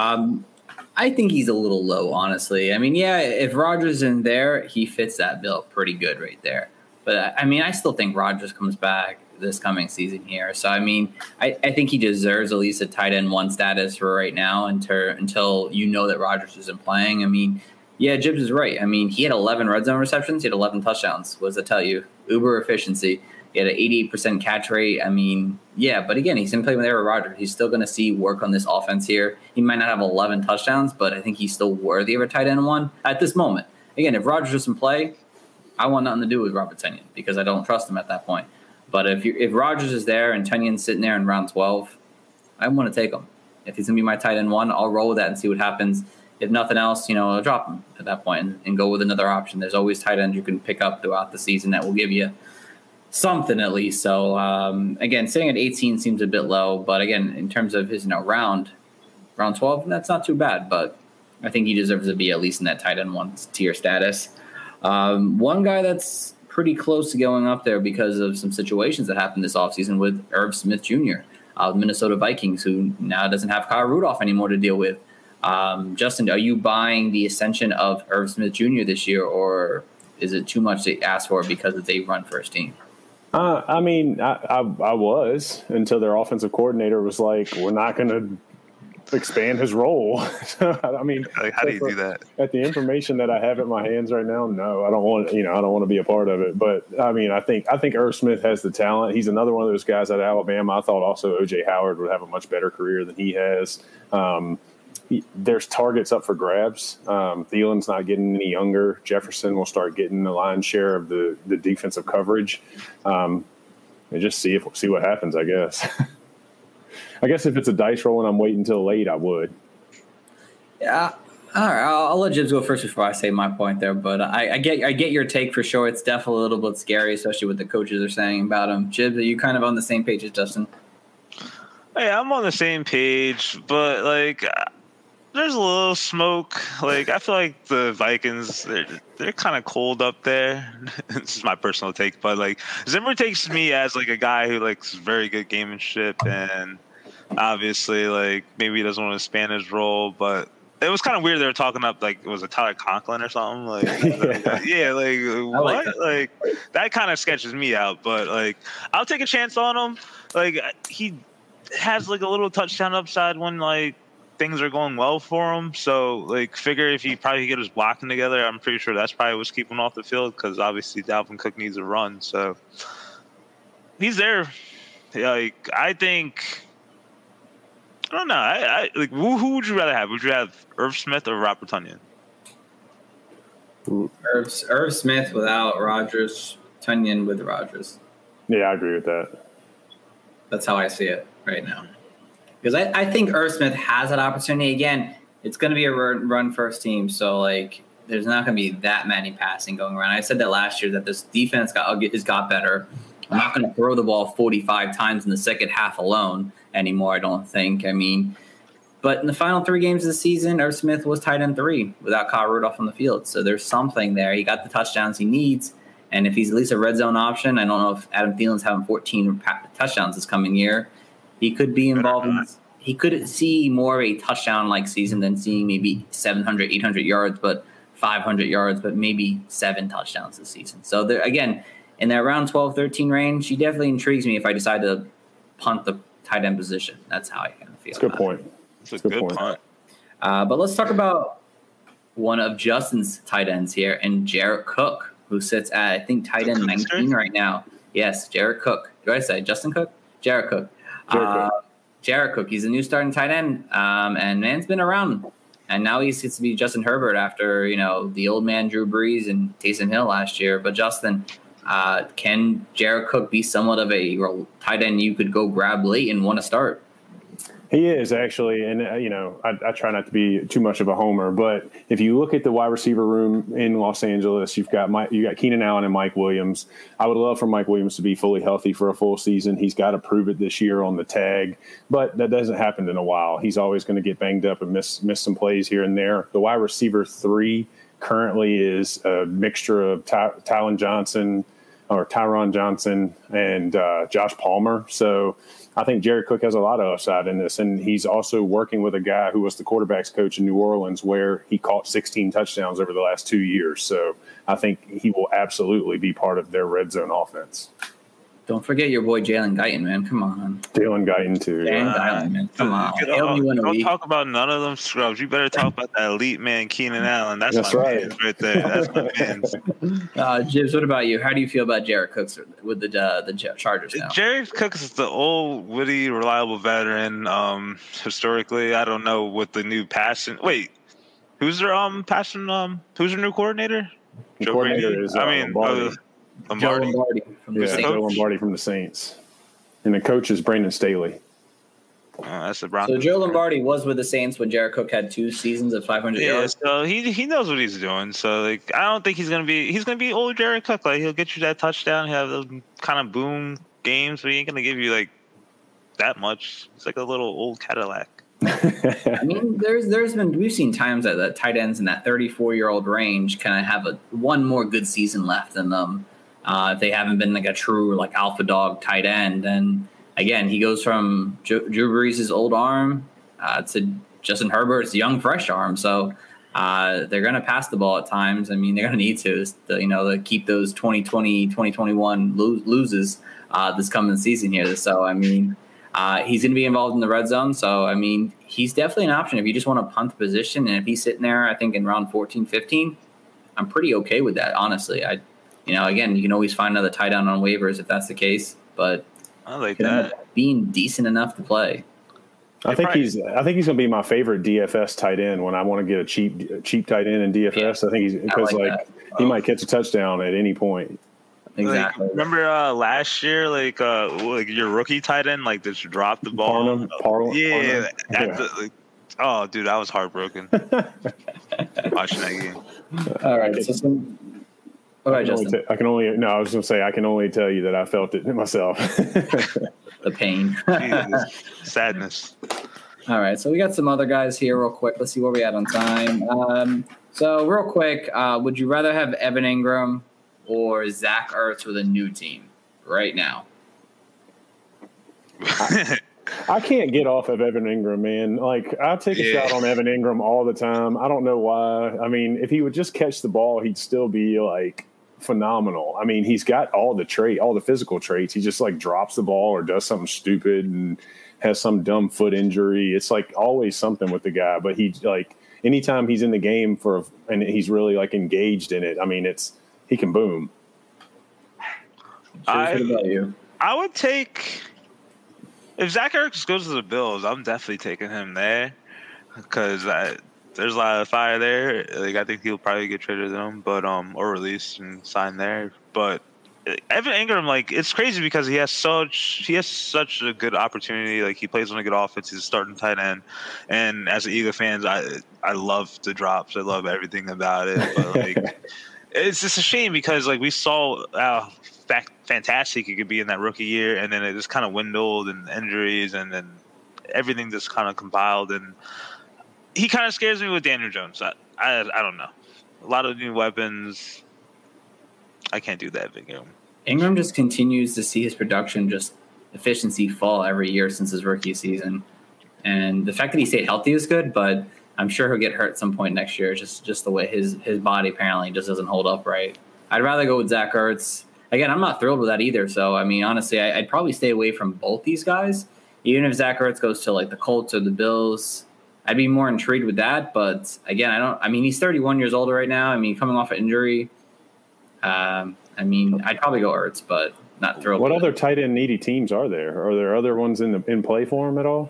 I think he's a little low, honestly. I mean, yeah, if Rodgers is in there, he fits that bill pretty good right there. But, I mean, I still think Rodgers comes back this coming season here. So, I mean, I think he deserves at least a tight end 1 status for right now until you know that Rodgers isn't playing. I mean, yeah, Jibbs is right. I mean, he had 11 red zone receptions. He had 11 touchdowns. What does that tell you? Uber efficiency. He had an 88% catch rate. I mean, yeah, but again, he's going to play with Aaron Rodgers. He's still going to see work on this offense here. He might not have 11 touchdowns, but I think he's still worthy of a tight end 1 at this moment. Again, if Rodgers doesn't play, I want nothing to do with Robert Tonyan because I don't trust him at that point. But if Rodgers is there and Tonyan's sitting there in round 12, I want to take him. If he's going to be my tight end 1, I'll roll with that and see what happens. If nothing else, I'll drop him at that point and go with another option. There's always tight ends you can pick up throughout the season that will give you something at least. So, again, sitting at 18 seems a bit low. But, again, in terms of his round 12, that's not too bad. But I think he deserves to be at least in that tight end 1 tier status. One guy that's pretty close to going up there because of some situations that happened this offseason with Irv Smith Jr., Minnesota Vikings, who now doesn't have Kyle Rudolph anymore to deal with. Justin, are you buying the ascension of Irv Smith Jr. this year, or is it too much to ask for because it's a run first team? I mean, I was until their offensive coordinator was like, we're not going to expand his role. I mean, like, how do you do that? At the information that I have in my hands right now, no, I don't want to be a part of it. But I mean, I think Irv Smith has the talent. He's another one of those guys at Alabama. I thought also OJ Howard would have a much better career than he has. There's targets up for grabs. Thielen's not getting any younger. Jefferson will start getting the lion's share of the defensive coverage. And just see what happens, I guess. I guess if it's a dice roll and I'm waiting until late, I would. Yeah. All right. I'll let Jibbs go first before I say my point there. But I get your take for sure. It's definitely a little bit scary, especially what the coaches are saying about him. Jibbs, are you kind of on the same page as Justin? Hey, I'm on the same page, but like there's a little smoke. Like I feel like the Vikings, they're kind of cold up there. This is my personal take, but like Zimmer takes me as like a guy who likes very good gamemanship, and obviously like maybe he doesn't want to expand his role, but it was kind of weird. They were talking up like it was a Tyler Conklin or something. Like yeah, like what? Like that kind of sketches me out. But like I'll take a chance on him. Like he has like a little touchdown upside when like things are going well for him. So like figure if he probably get his blocking together, I'm pretty sure that's probably what's keeping him off the field because obviously Dalvin Cook needs a run. So he's there. Like I think. I don't know. I like who would you rather have? Would you have Irv Smith or Robert Tonyan? Irv Smith without Rodgers, Tonyan with Rodgers. Yeah, I agree with that. That's how I see it right now. Because I think Irv Smith has that opportunity. Again, it's going to be a run first team, so like there's not going to be that many passing going around. I said that last year that this defense got better. I'm not going to throw the ball 45 times in the second half alone anymore, I don't think. I mean, But in the final 3 games of the season, Irv Smith was tight end 3 without Kyle Rudolph on the field. So there's something there. He got the touchdowns he needs. And if he's at least a red zone option, I don't know if Adam Thielen's having 14 touchdowns this coming year. He could be involved in – he could see more of a touchdown-like season than seeing maybe 700, 800 yards, but 500 yards, but maybe 7 touchdowns this season. So, there, again, in that round 12, 13 range, he definitely intrigues me if I decide to punt the tight end position. That's how I kind of feel. That's a good point. That's a good punt. But let's talk about one of Justin's tight ends here, and Jared Cook, who sits at, I think, tight end 19 right now. Yes, Jared Cook. Do I say Justin Cook? Jared Cook. Jared Cook. He's a new starting tight end, and man's been around. And now he gets to be Justin Herbert after, the old man Drew Brees and Taysom Hill last year. But Justin, can Jared Cook be somewhat of a tight end you could go grab late and want to start? He is actually, and I try not to be too much of a homer, but if you look at the wide receiver room in Los Angeles, you got Keenan Allen and Mike Williams. I would love for Mike Williams to be fully healthy for a full season. He's got to prove it this year on the tag, but that doesn't happen in a while. He's always going to get banged up and miss some plays here and there. The wide receiver 3 currently is a mixture of Tyron Johnson and Josh Palmer. So I think Jared Cook has a lot of upside in this, and he's also working with a guy who was the quarterback's coach in New Orleans, where he caught 16 touchdowns over the last 2 years. So I think he will absolutely be part of their red zone offense. Don't forget your boy Jalen Guyton, man. Come on. Jalen Guyton, too. Guyton, man. Come on. Don't talk about none of them scrubs. You better talk about that elite man, Keenan Allen. That's my right. man right there. That's my man. Jibs, what about you? How do you feel about Jared Cooks with the Chargers now? Jared Cooks is the old, witty, reliable veteran. Historically, I don't know what the new passing. Wait, who's their passing? Who's their new coordinator? Joe coordinator is Lombardi. Joe Lombardi from the Saints. Joe Lombardi from the Saints. And the coach is Brandon Staley. That's the Broncos. So Joe Lombardi was with the Saints when Jared Cook had 2 seasons of 500 yards. So he knows what he's doing. So I don't think he's gonna be old Jared Cook. Like, he'll get you that touchdown, have those kind of boom games, but he ain't gonna give you like that much. It's like a little old Cadillac. I mean, we've seen times that the tight ends in that 34-year-old range kind of have one more good season left in them. If they haven't been like a true like alpha dog tight end. And again, he goes from Drew Brees' old arm to Justin Herbert's young, fresh arm. So they're going to pass the ball at times. I mean, they're going to need to keep those 2020, 2021 loses this coming season here. So, I mean, he's going to be involved in the red zone. So, I mean, he's definitely an option if you just want to punt the position. And if he's sitting there, I think in round 14, 15, I'm pretty okay with that, honestly. Again, you can always find another tight end on waivers if that's the case, but I like that. Being decent enough to play. I think he's going to be my favorite DFS tight end when I want to get a cheap tight end in DFS. Yeah, I think he might catch a touchdown at any point. Exactly. Like, remember last year, like your rookie tight end, like just dropped the ball. Parnham. Oh, dude, I was heartbroken watching that game. All right, so I was going to say I can only tell you that I felt it myself. The pain. Jesus. Sadness. All right, so we got some other guys here real quick. Let's see where we at on time. So real quick, would you rather have Evan Ingram or Zach Ertz with a new team right now? I can't get off of Evan Ingram, man. Like, I take a shot on Evan Ingram all the time. I don't know why. I mean, if he would just catch the ball, he'd still be like phenomenal. I mean, he's got all the physical traits. He just like drops the ball or does something stupid and has some dumb foot injury. It's like always something with the guy, but he like anytime he's in the game and he's really like engaged in it. I mean, he can boom. What about you? I would take, if Zach Ertz goes to the Bills, I'm definitely taking him there because there's a lot of fire there. Like, I think he'll probably get traded to them, but or released and signed there. But Evan Ingram, like, it's crazy because he has such a good opportunity. Like, he plays on a good offense. He's a starting tight end, and as an Eagle fans, I love the drops. I love everything about it. But like, it's just a shame because like we saw how fantastic he could be in that rookie year, and then it just kind of dwindled and injuries, and then everything just kind of compiled, and he kind of scares me with Daniel Jones. I don't know. A lot of new weapons. I can't do that, Big Ingram. Ingram just continues to see his production just efficiency fall every year since his rookie season. And the fact that he stayed healthy is good, but I'm sure he'll get hurt at some point next year. Just the way his body apparently just doesn't hold up right. I'd rather go with Zach Ertz. Again, I'm not thrilled with that either. So, I mean, honestly, I'd probably stay away from both these guys. Even if Zach Ertz goes to like the Colts or the Bills, I'd be more intrigued with that. But again, he's 31 years old right now. I mean, coming off an injury. I'd probably go Ertz, but not thrilled. What other tight end needy teams are there? Are there other ones in play for him at all?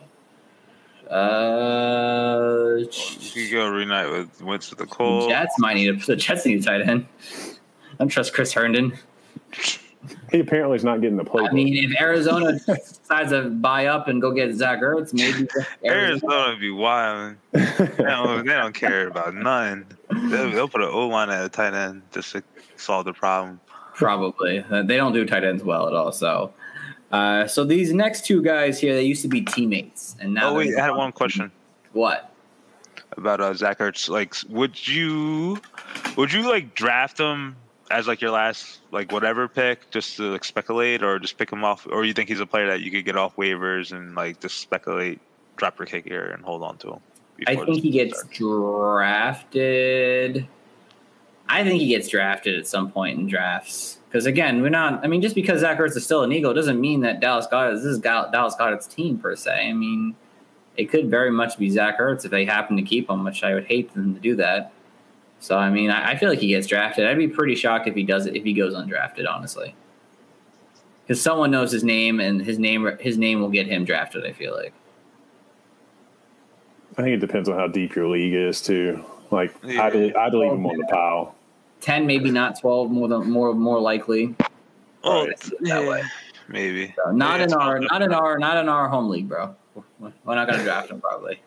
You could go reunite with Wentz with the Colts. The Jets need a tight end. I don't trust Chris Herndon. He apparently is not getting the play. I mean, if Arizona decides to buy up and go get Zach Ertz, maybe Arizona would be wild. They don't care about none. They'll put an O-line at a tight end just to solve the problem. Probably. They don't do tight ends well at all. So these next two guys here, they used to be teammates, and now. Oh wait, I had one question. What? About Zach Ertz? Like, would you like draft him as like your last like whatever pick just to like speculate, or just pick him off, or you think he's a player that you could get off waivers and like just speculate, drop your kick here and hold on to him? I think he gets drafted. I think he gets drafted at some point in drafts. Because, again, just because Zach Ertz is still an Eagle doesn't mean that Dallas Goedert's team, per se. I mean, it could very much be Zach Ertz if they happen to keep him, which I would hate them to do that. So, I mean, I feel like he gets drafted. I'd be pretty shocked if he does it, if he goes undrafted, honestly. Because someone knows his name, and his name will get him drafted, I feel like. I think it depends on how deep your league is, too. Like, yeah. I'd leave him on the pile. 10, maybe not 12, more likely. Oh, that way. Maybe. So not in our home league, bro. We're not gonna draft him probably.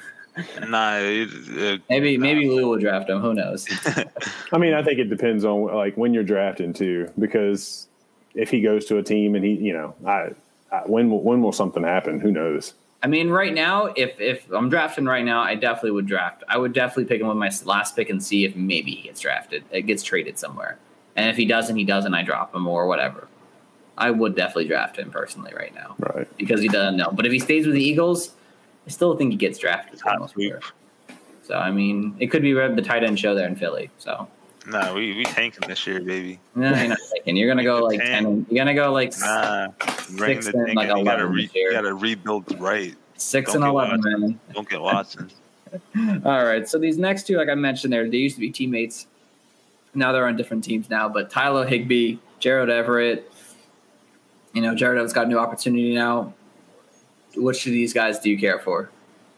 Maybe Lou will draft him. Who knows? I mean, I think it depends on like when you're drafting too, because if he goes to a team and he, when will something happen? Who knows? I mean, right now, if I'm drafting right now, I definitely would draft. I would definitely pick him with my last pick and see if maybe he gets drafted. It gets traded somewhere. And if he doesn't, I drop him or whatever. I would definitely draft him personally right now. Right. Because he doesn't know. But if he stays with the Eagles, I still think he gets drafted. So, I mean, it could be the tight end show there in Philly. So. No, we tanking this year, baby. No, you're not tanking. You're gonna go like 10. You're gonna go like 6 and like 11. You gotta rebuild right. 6 and 11, man. Don't get Watson. All right. So these next two, like I mentioned, they used to be teammates. Now they're on different teams now. But Tyler Higbee, Gerald Everett. Gerald Everett's got a new opportunity now. Which of these guys do you care for?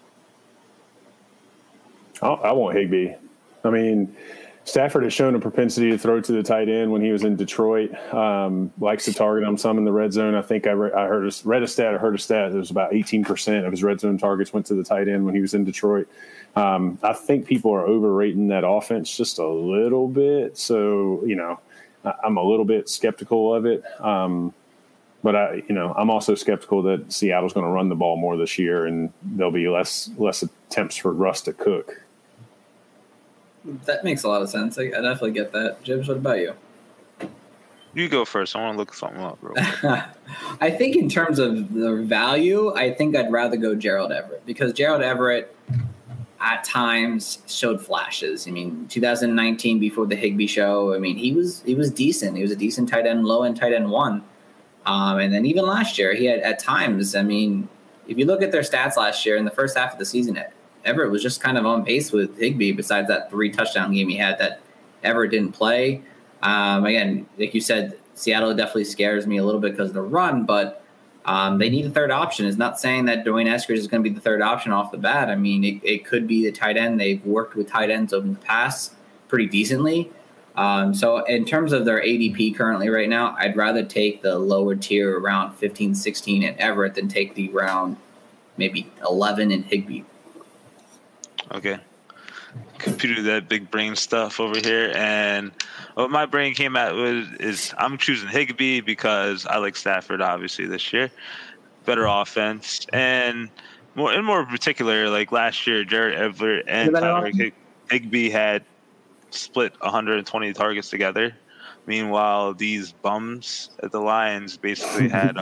I want Higbee. I mean, Stafford has shown a propensity to throw to the tight end when he was in Detroit. Likes to target him some in the red zone. I think I heard a stat. It was about 18% of his red zone targets went to the tight end when he was in Detroit. I think people are overrating that offense just a little bit. So, I'm a little bit skeptical of it. But I'm also skeptical that Seattle's going to run the ball more this year, and there'll be less attempts for Russ to cook. That makes a lot of sense. I definitely get that. Jibs, what about you? You go first. I want to look something up, bro. I think in terms of the value, I think I'd rather go Gerald Everett because Gerald Everett at times showed flashes. I mean, 2019 before the Higbee show, I mean, he was decent. He was a decent tight end, low-end tight end 1. And then even last year, he had at times, I mean, if you look at their stats last year in the first half of the season, Everett was just kind of on pace with Higbee besides that 3-touchdown game he had that Everett didn't play. Again, like you said, Seattle definitely scares me a little bit because of the run, but they need a third option. It's not saying that Dwayne Eskridge is going to be the third option off the bat. I mean, it could be the tight end. They've worked with tight ends over the past pretty decently. So in terms of their ADP currently right now, I'd rather take the lower tier around 15, 16 in Everett than take the round maybe 11 in Higbee. Okay. Computer that big brain stuff over here. And what my brain came out with is I'm choosing Higbee because I like Stafford, obviously, this year. Better offense. And more particular, like last year, Jared Everett and Tyler Higbee had split 120 targets together. Meanwhile, these bums at the Lions basically had,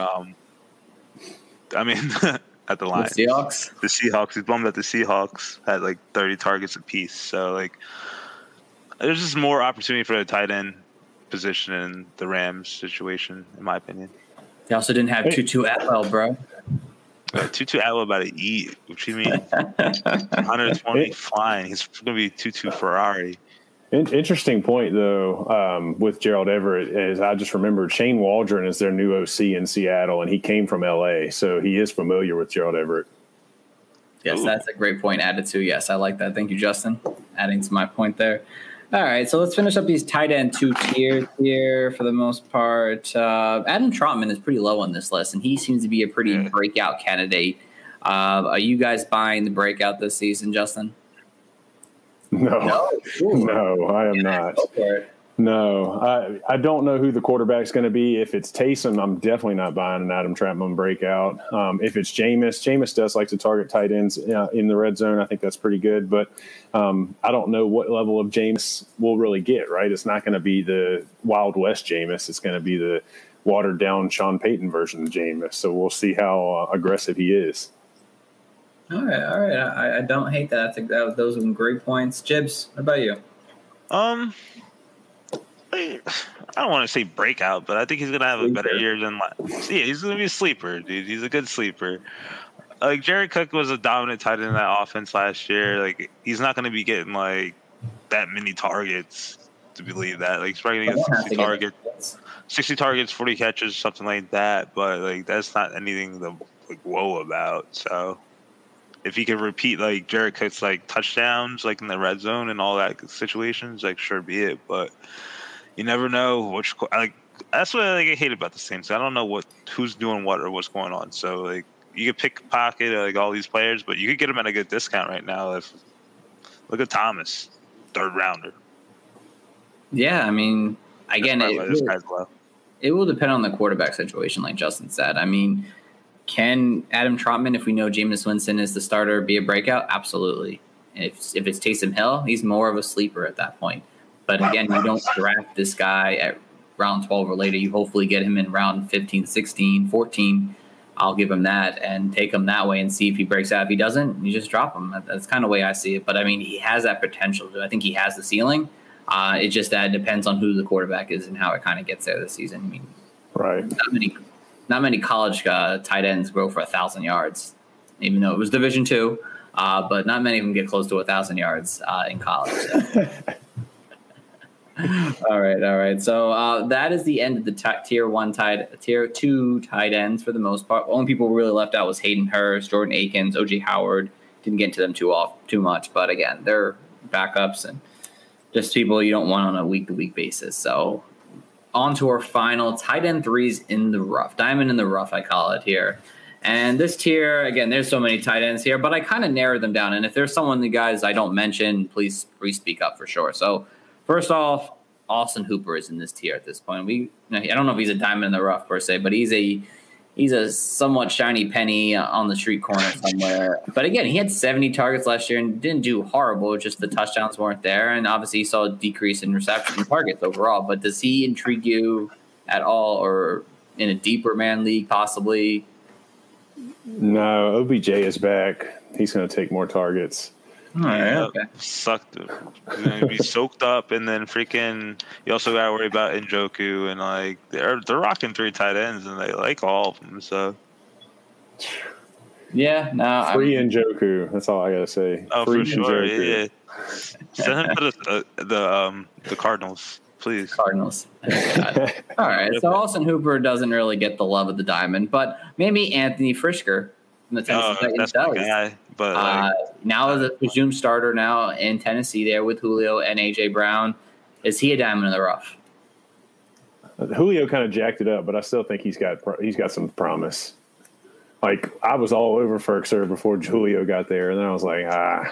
at the Lions. The Seahawks. These bums at the Seahawks had like 30 targets apiece. So, like, there's just more opportunity for the tight end position in the Rams situation, in my opinion. They also didn't have Tutu Atwell, bro. Tutu Atwell about to eat. What you mean? 120 flying. He's going to be Tutu Ferrari. Interesting point, though, with Gerald Everett, is I just remembered Shane Waldron is their new OC in Seattle, and he came from L.A., so he is familiar with Gerald Everett. Yes, that's a great point added to. Yes, I like that. Thank you, Justin, adding to my point there. All right, so let's finish up these tight end 2 tiers here for the most part. Adam Trotman is pretty low on this list, and he seems to be a pretty breakout candidate. Are you guys buying the breakout this season, Justin? No, I am not. No, I don't know who the quarterback's going to be. If it's Taysom, I'm definitely not buying an Adam Trotman breakout. If it's Jameis does like to target tight ends in the red zone. I think that's pretty good. But I don't know what level of Jameis we'll really get, right? It's not going to be the Wild West Jameis. It's going to be the watered-down Sean Payton version of Jameis. So we'll see how aggressive he is. All right. I don't hate that. I think those are some great points. Jibs, what about you? I don't want to say breakout, but I think he's going to have a better year than last. Yeah, he's going to be a sleeper, dude. He's a good sleeper. Like, Jared Cook was a dominant tight end in that offense last year. Like, he's not going to be getting, like, that many targets to believe that. Like, he's probably going to get 60 targets, 40 catches, something like that. But, like, that's not anything to, like, whoa about. So if he could repeat, like, Jared Cook's, like, touchdowns, like, in the red zone and all that situations, like, sure be it. But you never know which, like, that's what I hate about the Saints. I don't know who's doing what or what's going on. So, like, you could pick pocket like all these players, but you could get them at a good discount right now. Look at Thomas, 3rd rounder. Yeah, I mean, again, it will depend on the quarterback situation, like Justin said. I mean, can Adam Trotman, if we know Jameis Winston is the starter, be a breakout? Absolutely. If it's Taysom Hill, he's more of a sleeper at that point. But again, you don't draft this guy at round 12 or later. You hopefully get him in round 15, 16, 14. I'll give him that and take him that way and see if he breaks out. If he doesn't, you just drop him. That's kind of the way I see it. But, I mean, he has that potential. I think he has the ceiling. It's just that it depends on who the quarterback is and how it kind of gets there this season. I mean, right. Not many college tight ends grow for 1,000 yards, even though it was Division II. But not many of them get close to 1,000 yards in college. So. All right. So that is the end of the tier 2 tight ends for the most part. The only people really left out was Hayden Hurst, Jordan Akins, O.J. Howard. Didn't get into them too much, but again, they're backups and just people you don't want on a week-to-week basis. So on to our final tight end 3s in the rough, diamond in the rough, I call it here. And this tier, again, there's so many tight ends here, but I kind of narrowed them down. And if there's someone, the guys I don't mention, please speak up for sure. So first off, Austin Hooper is in this tier at this point. I don't know if he's a diamond in the rough per se, but he's a somewhat shiny penny on the street corner somewhere. But again, he had 70 targets last year and didn't do horrible. Just the touchdowns weren't there, and obviously he saw a decrease in reception targets overall. But does he intrigue you at all, or in a deeper man league possibly? No, OBJ is back. He's going to take more targets. All right, okay. Sucked. He's gonna be soaked up, and then freaking. You also got to worry about Njoku, and like they're rocking 3 tight ends, and they like all of them. So yeah, no, free Njoku. That's all I gotta say. Oh, free for sure. Yeah. Send him to the Cardinals, please. Cardinals. All right. So Austin Hooper doesn't really get the love of the diamond, but maybe Anthony Frischker from the Tennessee Titans does. But now is a presumed starter now in Tennessee there with Julio and A.J. Brown. Is he a diamond in the rough? Julio kind of jacked it up, but I still think he's got some promise. Like, I was all over Ferkser before Julio got there, and then I was like,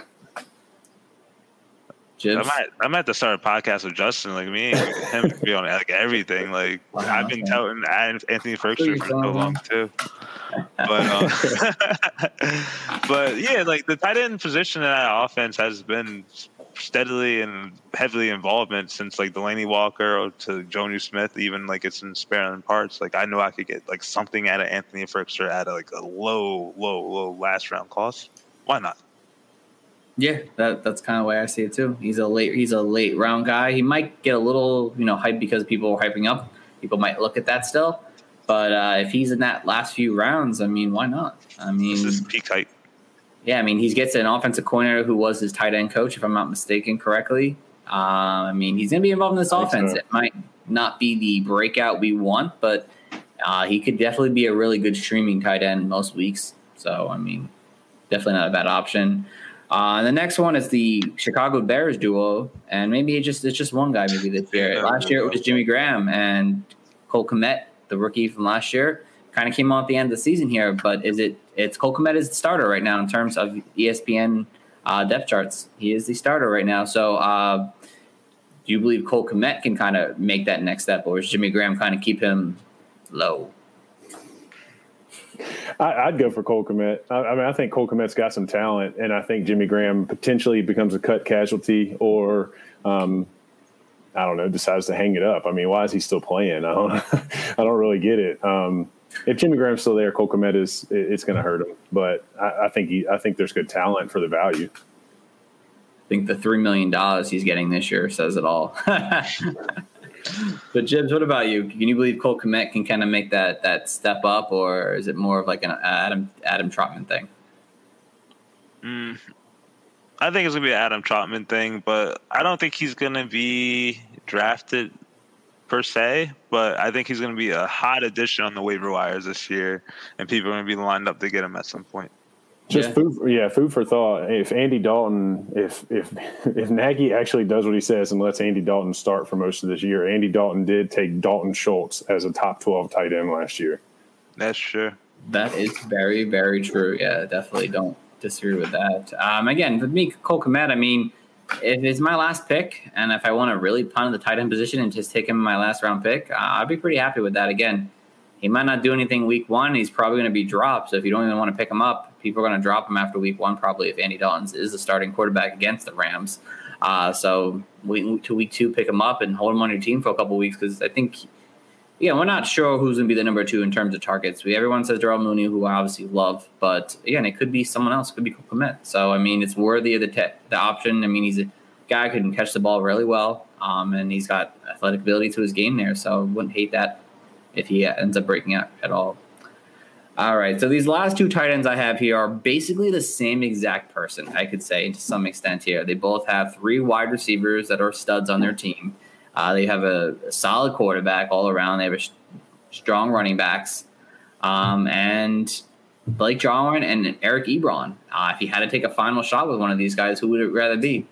Jibs? I might have to start a podcast with Justin. Like, me and him be on like everything. Like, I've been touting Anthony Ferkser for so long too. But yeah, like the tight end position in that offense has been steadily and heavily involvement since like Delaney Walker to Jonnu Smith, even like it's in spare parts. Like I know I could get like something out of Anthony Firkser at like a low last round cost. Why not? Yeah, that's kind of the way I see it too. He's a late round guy. He might get a little hype because people are hyping up. People might look at that still, but if he's in that last few rounds, I mean, why not? I mean, this is peak height. Yeah, I mean, he gets an offensive coordinator who was his tight end coach, if I'm not mistaken correctly. I mean, he's going to be involved in this offense. So. It might not be the breakout we want, but he could definitely be a really good streaming tight end most weeks. So, I mean, definitely not a bad option. The next one is the Chicago Bears duo, and maybe it's just one guy maybe this year. Last year it was Jimmy Graham and Cole Kmet, the rookie from last year. Kind of came on at the end of the season here, but it's Cole Kmet is the starter right now in terms of ESPN depth charts. He is the starter right now. So do you believe Cole Kmet can kind of make that next step, or is Jimmy Graham kind of keep him low? I'd go for Cole Kmet. I mean, I think Cole Kmet's got some talent, and I think Jimmy Graham potentially becomes a cut casualty or I don't know, decides to hang it up. I mean, why is he still playing? I don't really get it. If Jimmy Graham's still there, Cole Kmet it's going to hurt him. But I think there's good talent for the value. I think the $3 million he's getting this year says it all. But Jibs, what about you? Can you believe Cole Kmet can kind of make that step up, or is it more of like an Adam Trotman thing? I think it's gonna be an Adam Trotman thing, but I don't think he's gonna be drafted per se. But I think he's gonna be a hot addition on the waiver wires this year, and people are gonna be lined up to get him at some point. Food for thought. If Andy Dalton, if Nagy actually does what he says and lets Andy Dalton start for most of this year, Andy Dalton did take Dalton Schultz as a top 12 tight end last year. That's true. That is very, very true. Yeah, definitely don't disagree with that. Again, with me, Cole Kmet, I mean, if it's my last pick, and if I want to really punt the tight end position and just take him in my last round pick, I'd be pretty happy with that. Again, he might not do anything week one. He's probably going to be dropped. So if you don't even want to pick him up, people are going to drop him after week one, probably, if Andy Dalton is the starting quarterback against the Rams. So week two, pick him up and hold him on your team for a couple weeks, because I think, we're not sure who's going to be the number 2 in terms of targets. Everyone says Darrell Mooney, who I obviously love, but again, it could be someone else. It could be Cole Kmet. So, I mean, it's worthy of the option. I mean, he's a guy who can catch the ball really well, and he's got athletic ability to his game there. So I wouldn't hate that if he ends up breaking out at all. All right, so these last 2 tight ends I have here are basically the same exact person, I could say, to some extent here. They both have 3 wide receivers that are studs on their team. They have a solid quarterback all around. They have strong running backs. And Blake Jarwin and Eric Ebron. If you had to take a final shot with one of these guys, who would it rather be?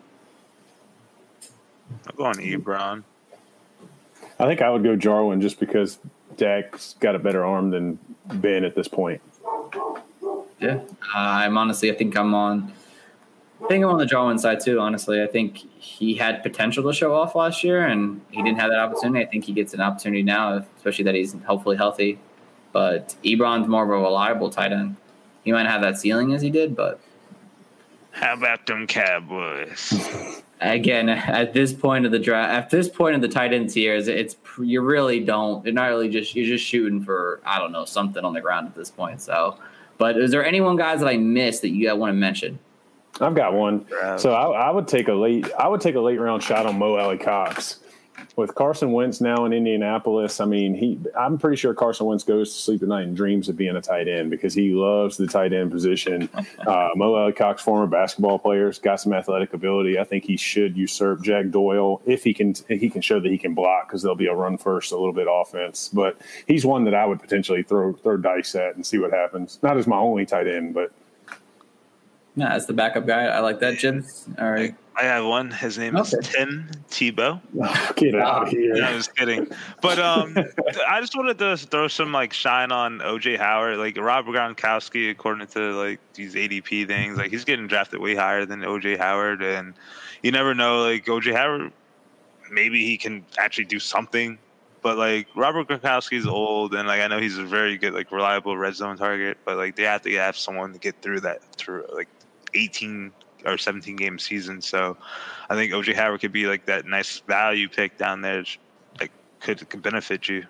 I'm going Ebron. I think I would go Jarwin just because Dak's got a better arm than Ben at this point. Yeah, I think I'm on the Jarwin side too. Honestly, I think he had potential to show off last year, and he didn't have that opportunity. I think he gets an opportunity now, especially that he's hopefully healthy. But Ebron's more of a reliable tight end. He might not have that ceiling as he did, but how about them Cowboys? Again, at this point of the draft, at this point of the tight end tiers, you're just shooting for, I don't know, something on the ground at this point. So, but is there anyone, guys, that I missed that you want to mention? I've got one. So I would take a late round shot on Mo Alley-Cox. With Carson Wentz now in Indianapolis, I mean, I'm pretty sure Carson Wentz goes to sleep at night and dreams of being a tight end because he loves the tight end position. Mo Alley-Cox, former basketball player, has got some athletic ability. I think he should usurp Jack Doyle if he can show that he can block, because there'll be a run first, a little bit offense. But he's one that I would potentially throw dice at and see what happens. Not as my only tight end, but. Yeah, as the backup guy, I like that, Jim. All right. I have one. His name is Tim Tebow. Get out of here. No, I was kidding. But I just wanted to throw some shine on O.J. Howard. Rob Gronkowski, according to these ADP things, he's getting drafted way higher than O.J. Howard, and you never know. O.J. Howard, maybe he can actually do something But like Robert Gronkowski's old, and like I know he's a very good, like reliable red zone target. But like they have to have someone to get through like 18 or 17 game season. So I think OJ Howard could be like that nice value pick down there, like could benefit you.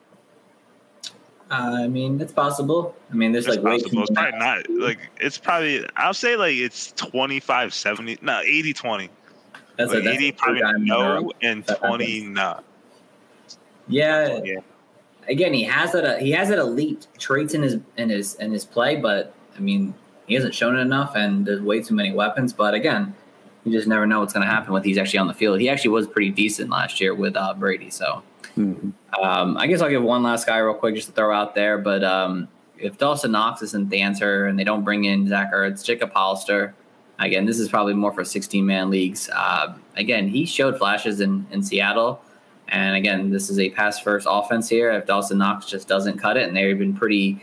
I mean, it's possible. I mean, there's like possible. It's probably not like it's probably. I'll say like it's 25-70. No, 80-20. That's like 80 probably no, and 20 not. not. Yeah. Again, he has that elite traits in his play, but I mean, he hasn't shown it enough, and there's way too many weapons. But again, you just never know what's going to happen when he's actually on the field. He actually was pretty decent last year with Brady. So I guess I'll give one last guy real quick just to throw out there. But if Dawson Knox isn't the answer and they don't bring in Zach Ertz, Jacob Hollister, again, this is probably more for 16-man leagues. Again, he showed flashes in Seattle. And again, this is a pass-first offense here. If Dawson Knox just doesn't cut it, and they've been pretty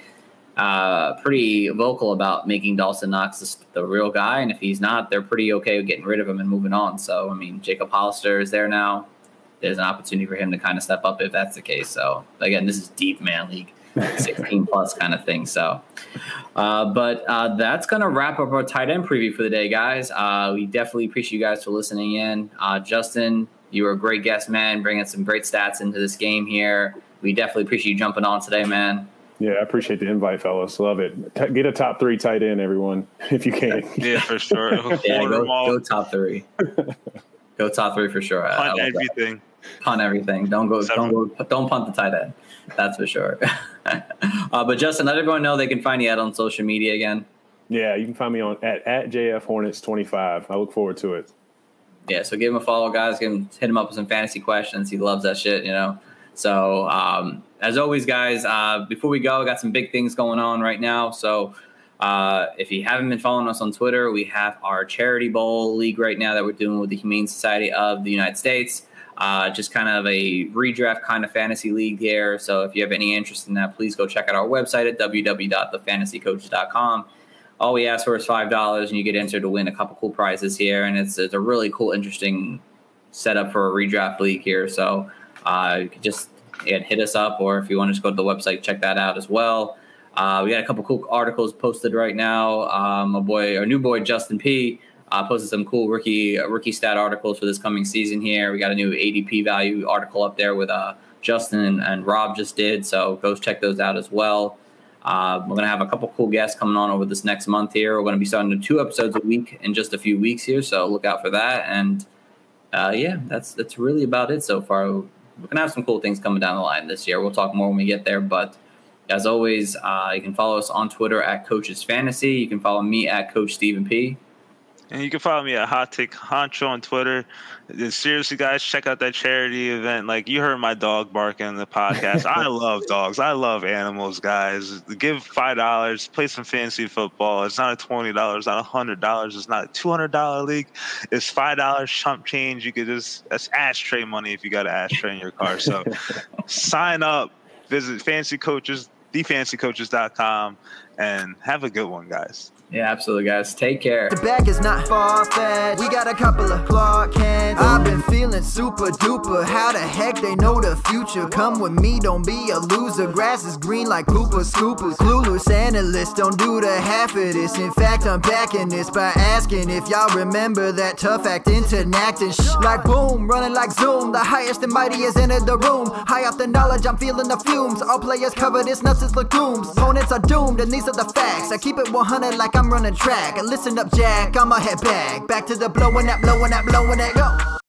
vocal about making Dawson Knox the real guy, and if he's not, they're pretty okay with getting rid of him and moving on. So, I mean, Jacob Hollister is there now. There's an opportunity for him to kind of step up if that's the case. So, again, this is deep man league, 16-plus kind of thing. So, but that's going to wrap up our tight end preview for the day, guys. We definitely appreciate you guys for listening in. Justin, you were a great guest, man, bringing some great stats into this game here. We definitely appreciate you jumping on today, man. Yeah, I appreciate the invite, fellas. Love it. Get a top 3 tight end, everyone, if you can. Yeah, for sure. Yeah, go top 3. Go top 3 for sure. Punt everything. Punt everything. Don't punt the tight end. That's for sure. But Justin, let everyone know they can find you out on social media again. Yeah, you can find me at JF Hornets 25. I look forward to it. Yeah, so give him a follow, guys. Hit him up with some fantasy questions. He loves that shit, you know. So, as always, guys, before we go, I got some big things going on right now. So, if you haven't been following us on Twitter, we have our Charity Bowl League right now that we're doing with the Humane Society of the United States. Just kind of a redraft kind of fantasy league here. So, if you have any interest in that, please go check out our website at www.thefantasycoaches.com. All we ask for is $5, and you get entered to win a couple cool prizes here. And it's a really cool, interesting setup for a redraft league here. So you can just hit us up, or if you want to just go to the website, check that out as well. We got a couple cool articles posted right now. Our new boy Justin P posted some cool rookie stat articles for this coming season here. We got a new ADP value article up there with Justin and Rob just did. So go check those out as well. We're going to have a couple cool guests coming on over this next month here. We're going to be starting to 2 episodes a week in just a few weeks here, so look out for that. And, that's really about it so far. We're going to have some cool things coming down the line this year. We'll talk more when we get there. But, as always, you can follow us on Twitter at Coaches Fantasy. You can follow me at Coach Stephen P. And you can follow me at Hot Take Honcho on Twitter. And seriously, guys, check out that charity event. Like, you heard my dog barking in the podcast. I love dogs. I love animals, guys. Give $5. Play some fantasy football. It's not $20. It's not $100. It's not a $200 league. It's $5 chump change. You could that's ashtray money if you got an ashtray in your car. So sign up. Visit thefantasycoaches.com, and have a good one, guys. Yeah, absolutely, guys. Take care. The back is not far-fetched. We got a couple of Clark Kents. I've been feeling super duper. How the heck they know the future? Come with me, don't be a loser. Grass is green like Koopa Scoopers. Clueless analysts don't do the half of this. In fact, I'm backing this by asking if y'all remember that tough acting to acting. Like boom, running like Zoom. The highest and mightiest entered the room. High off the knowledge, I'm feeling the fumes. All players covered, it's nuts as legumes. Opponents are doomed, and these are the facts. I keep it 100 like I'm running track. Listen up, Jack, I'ma head back to the blowing that, go.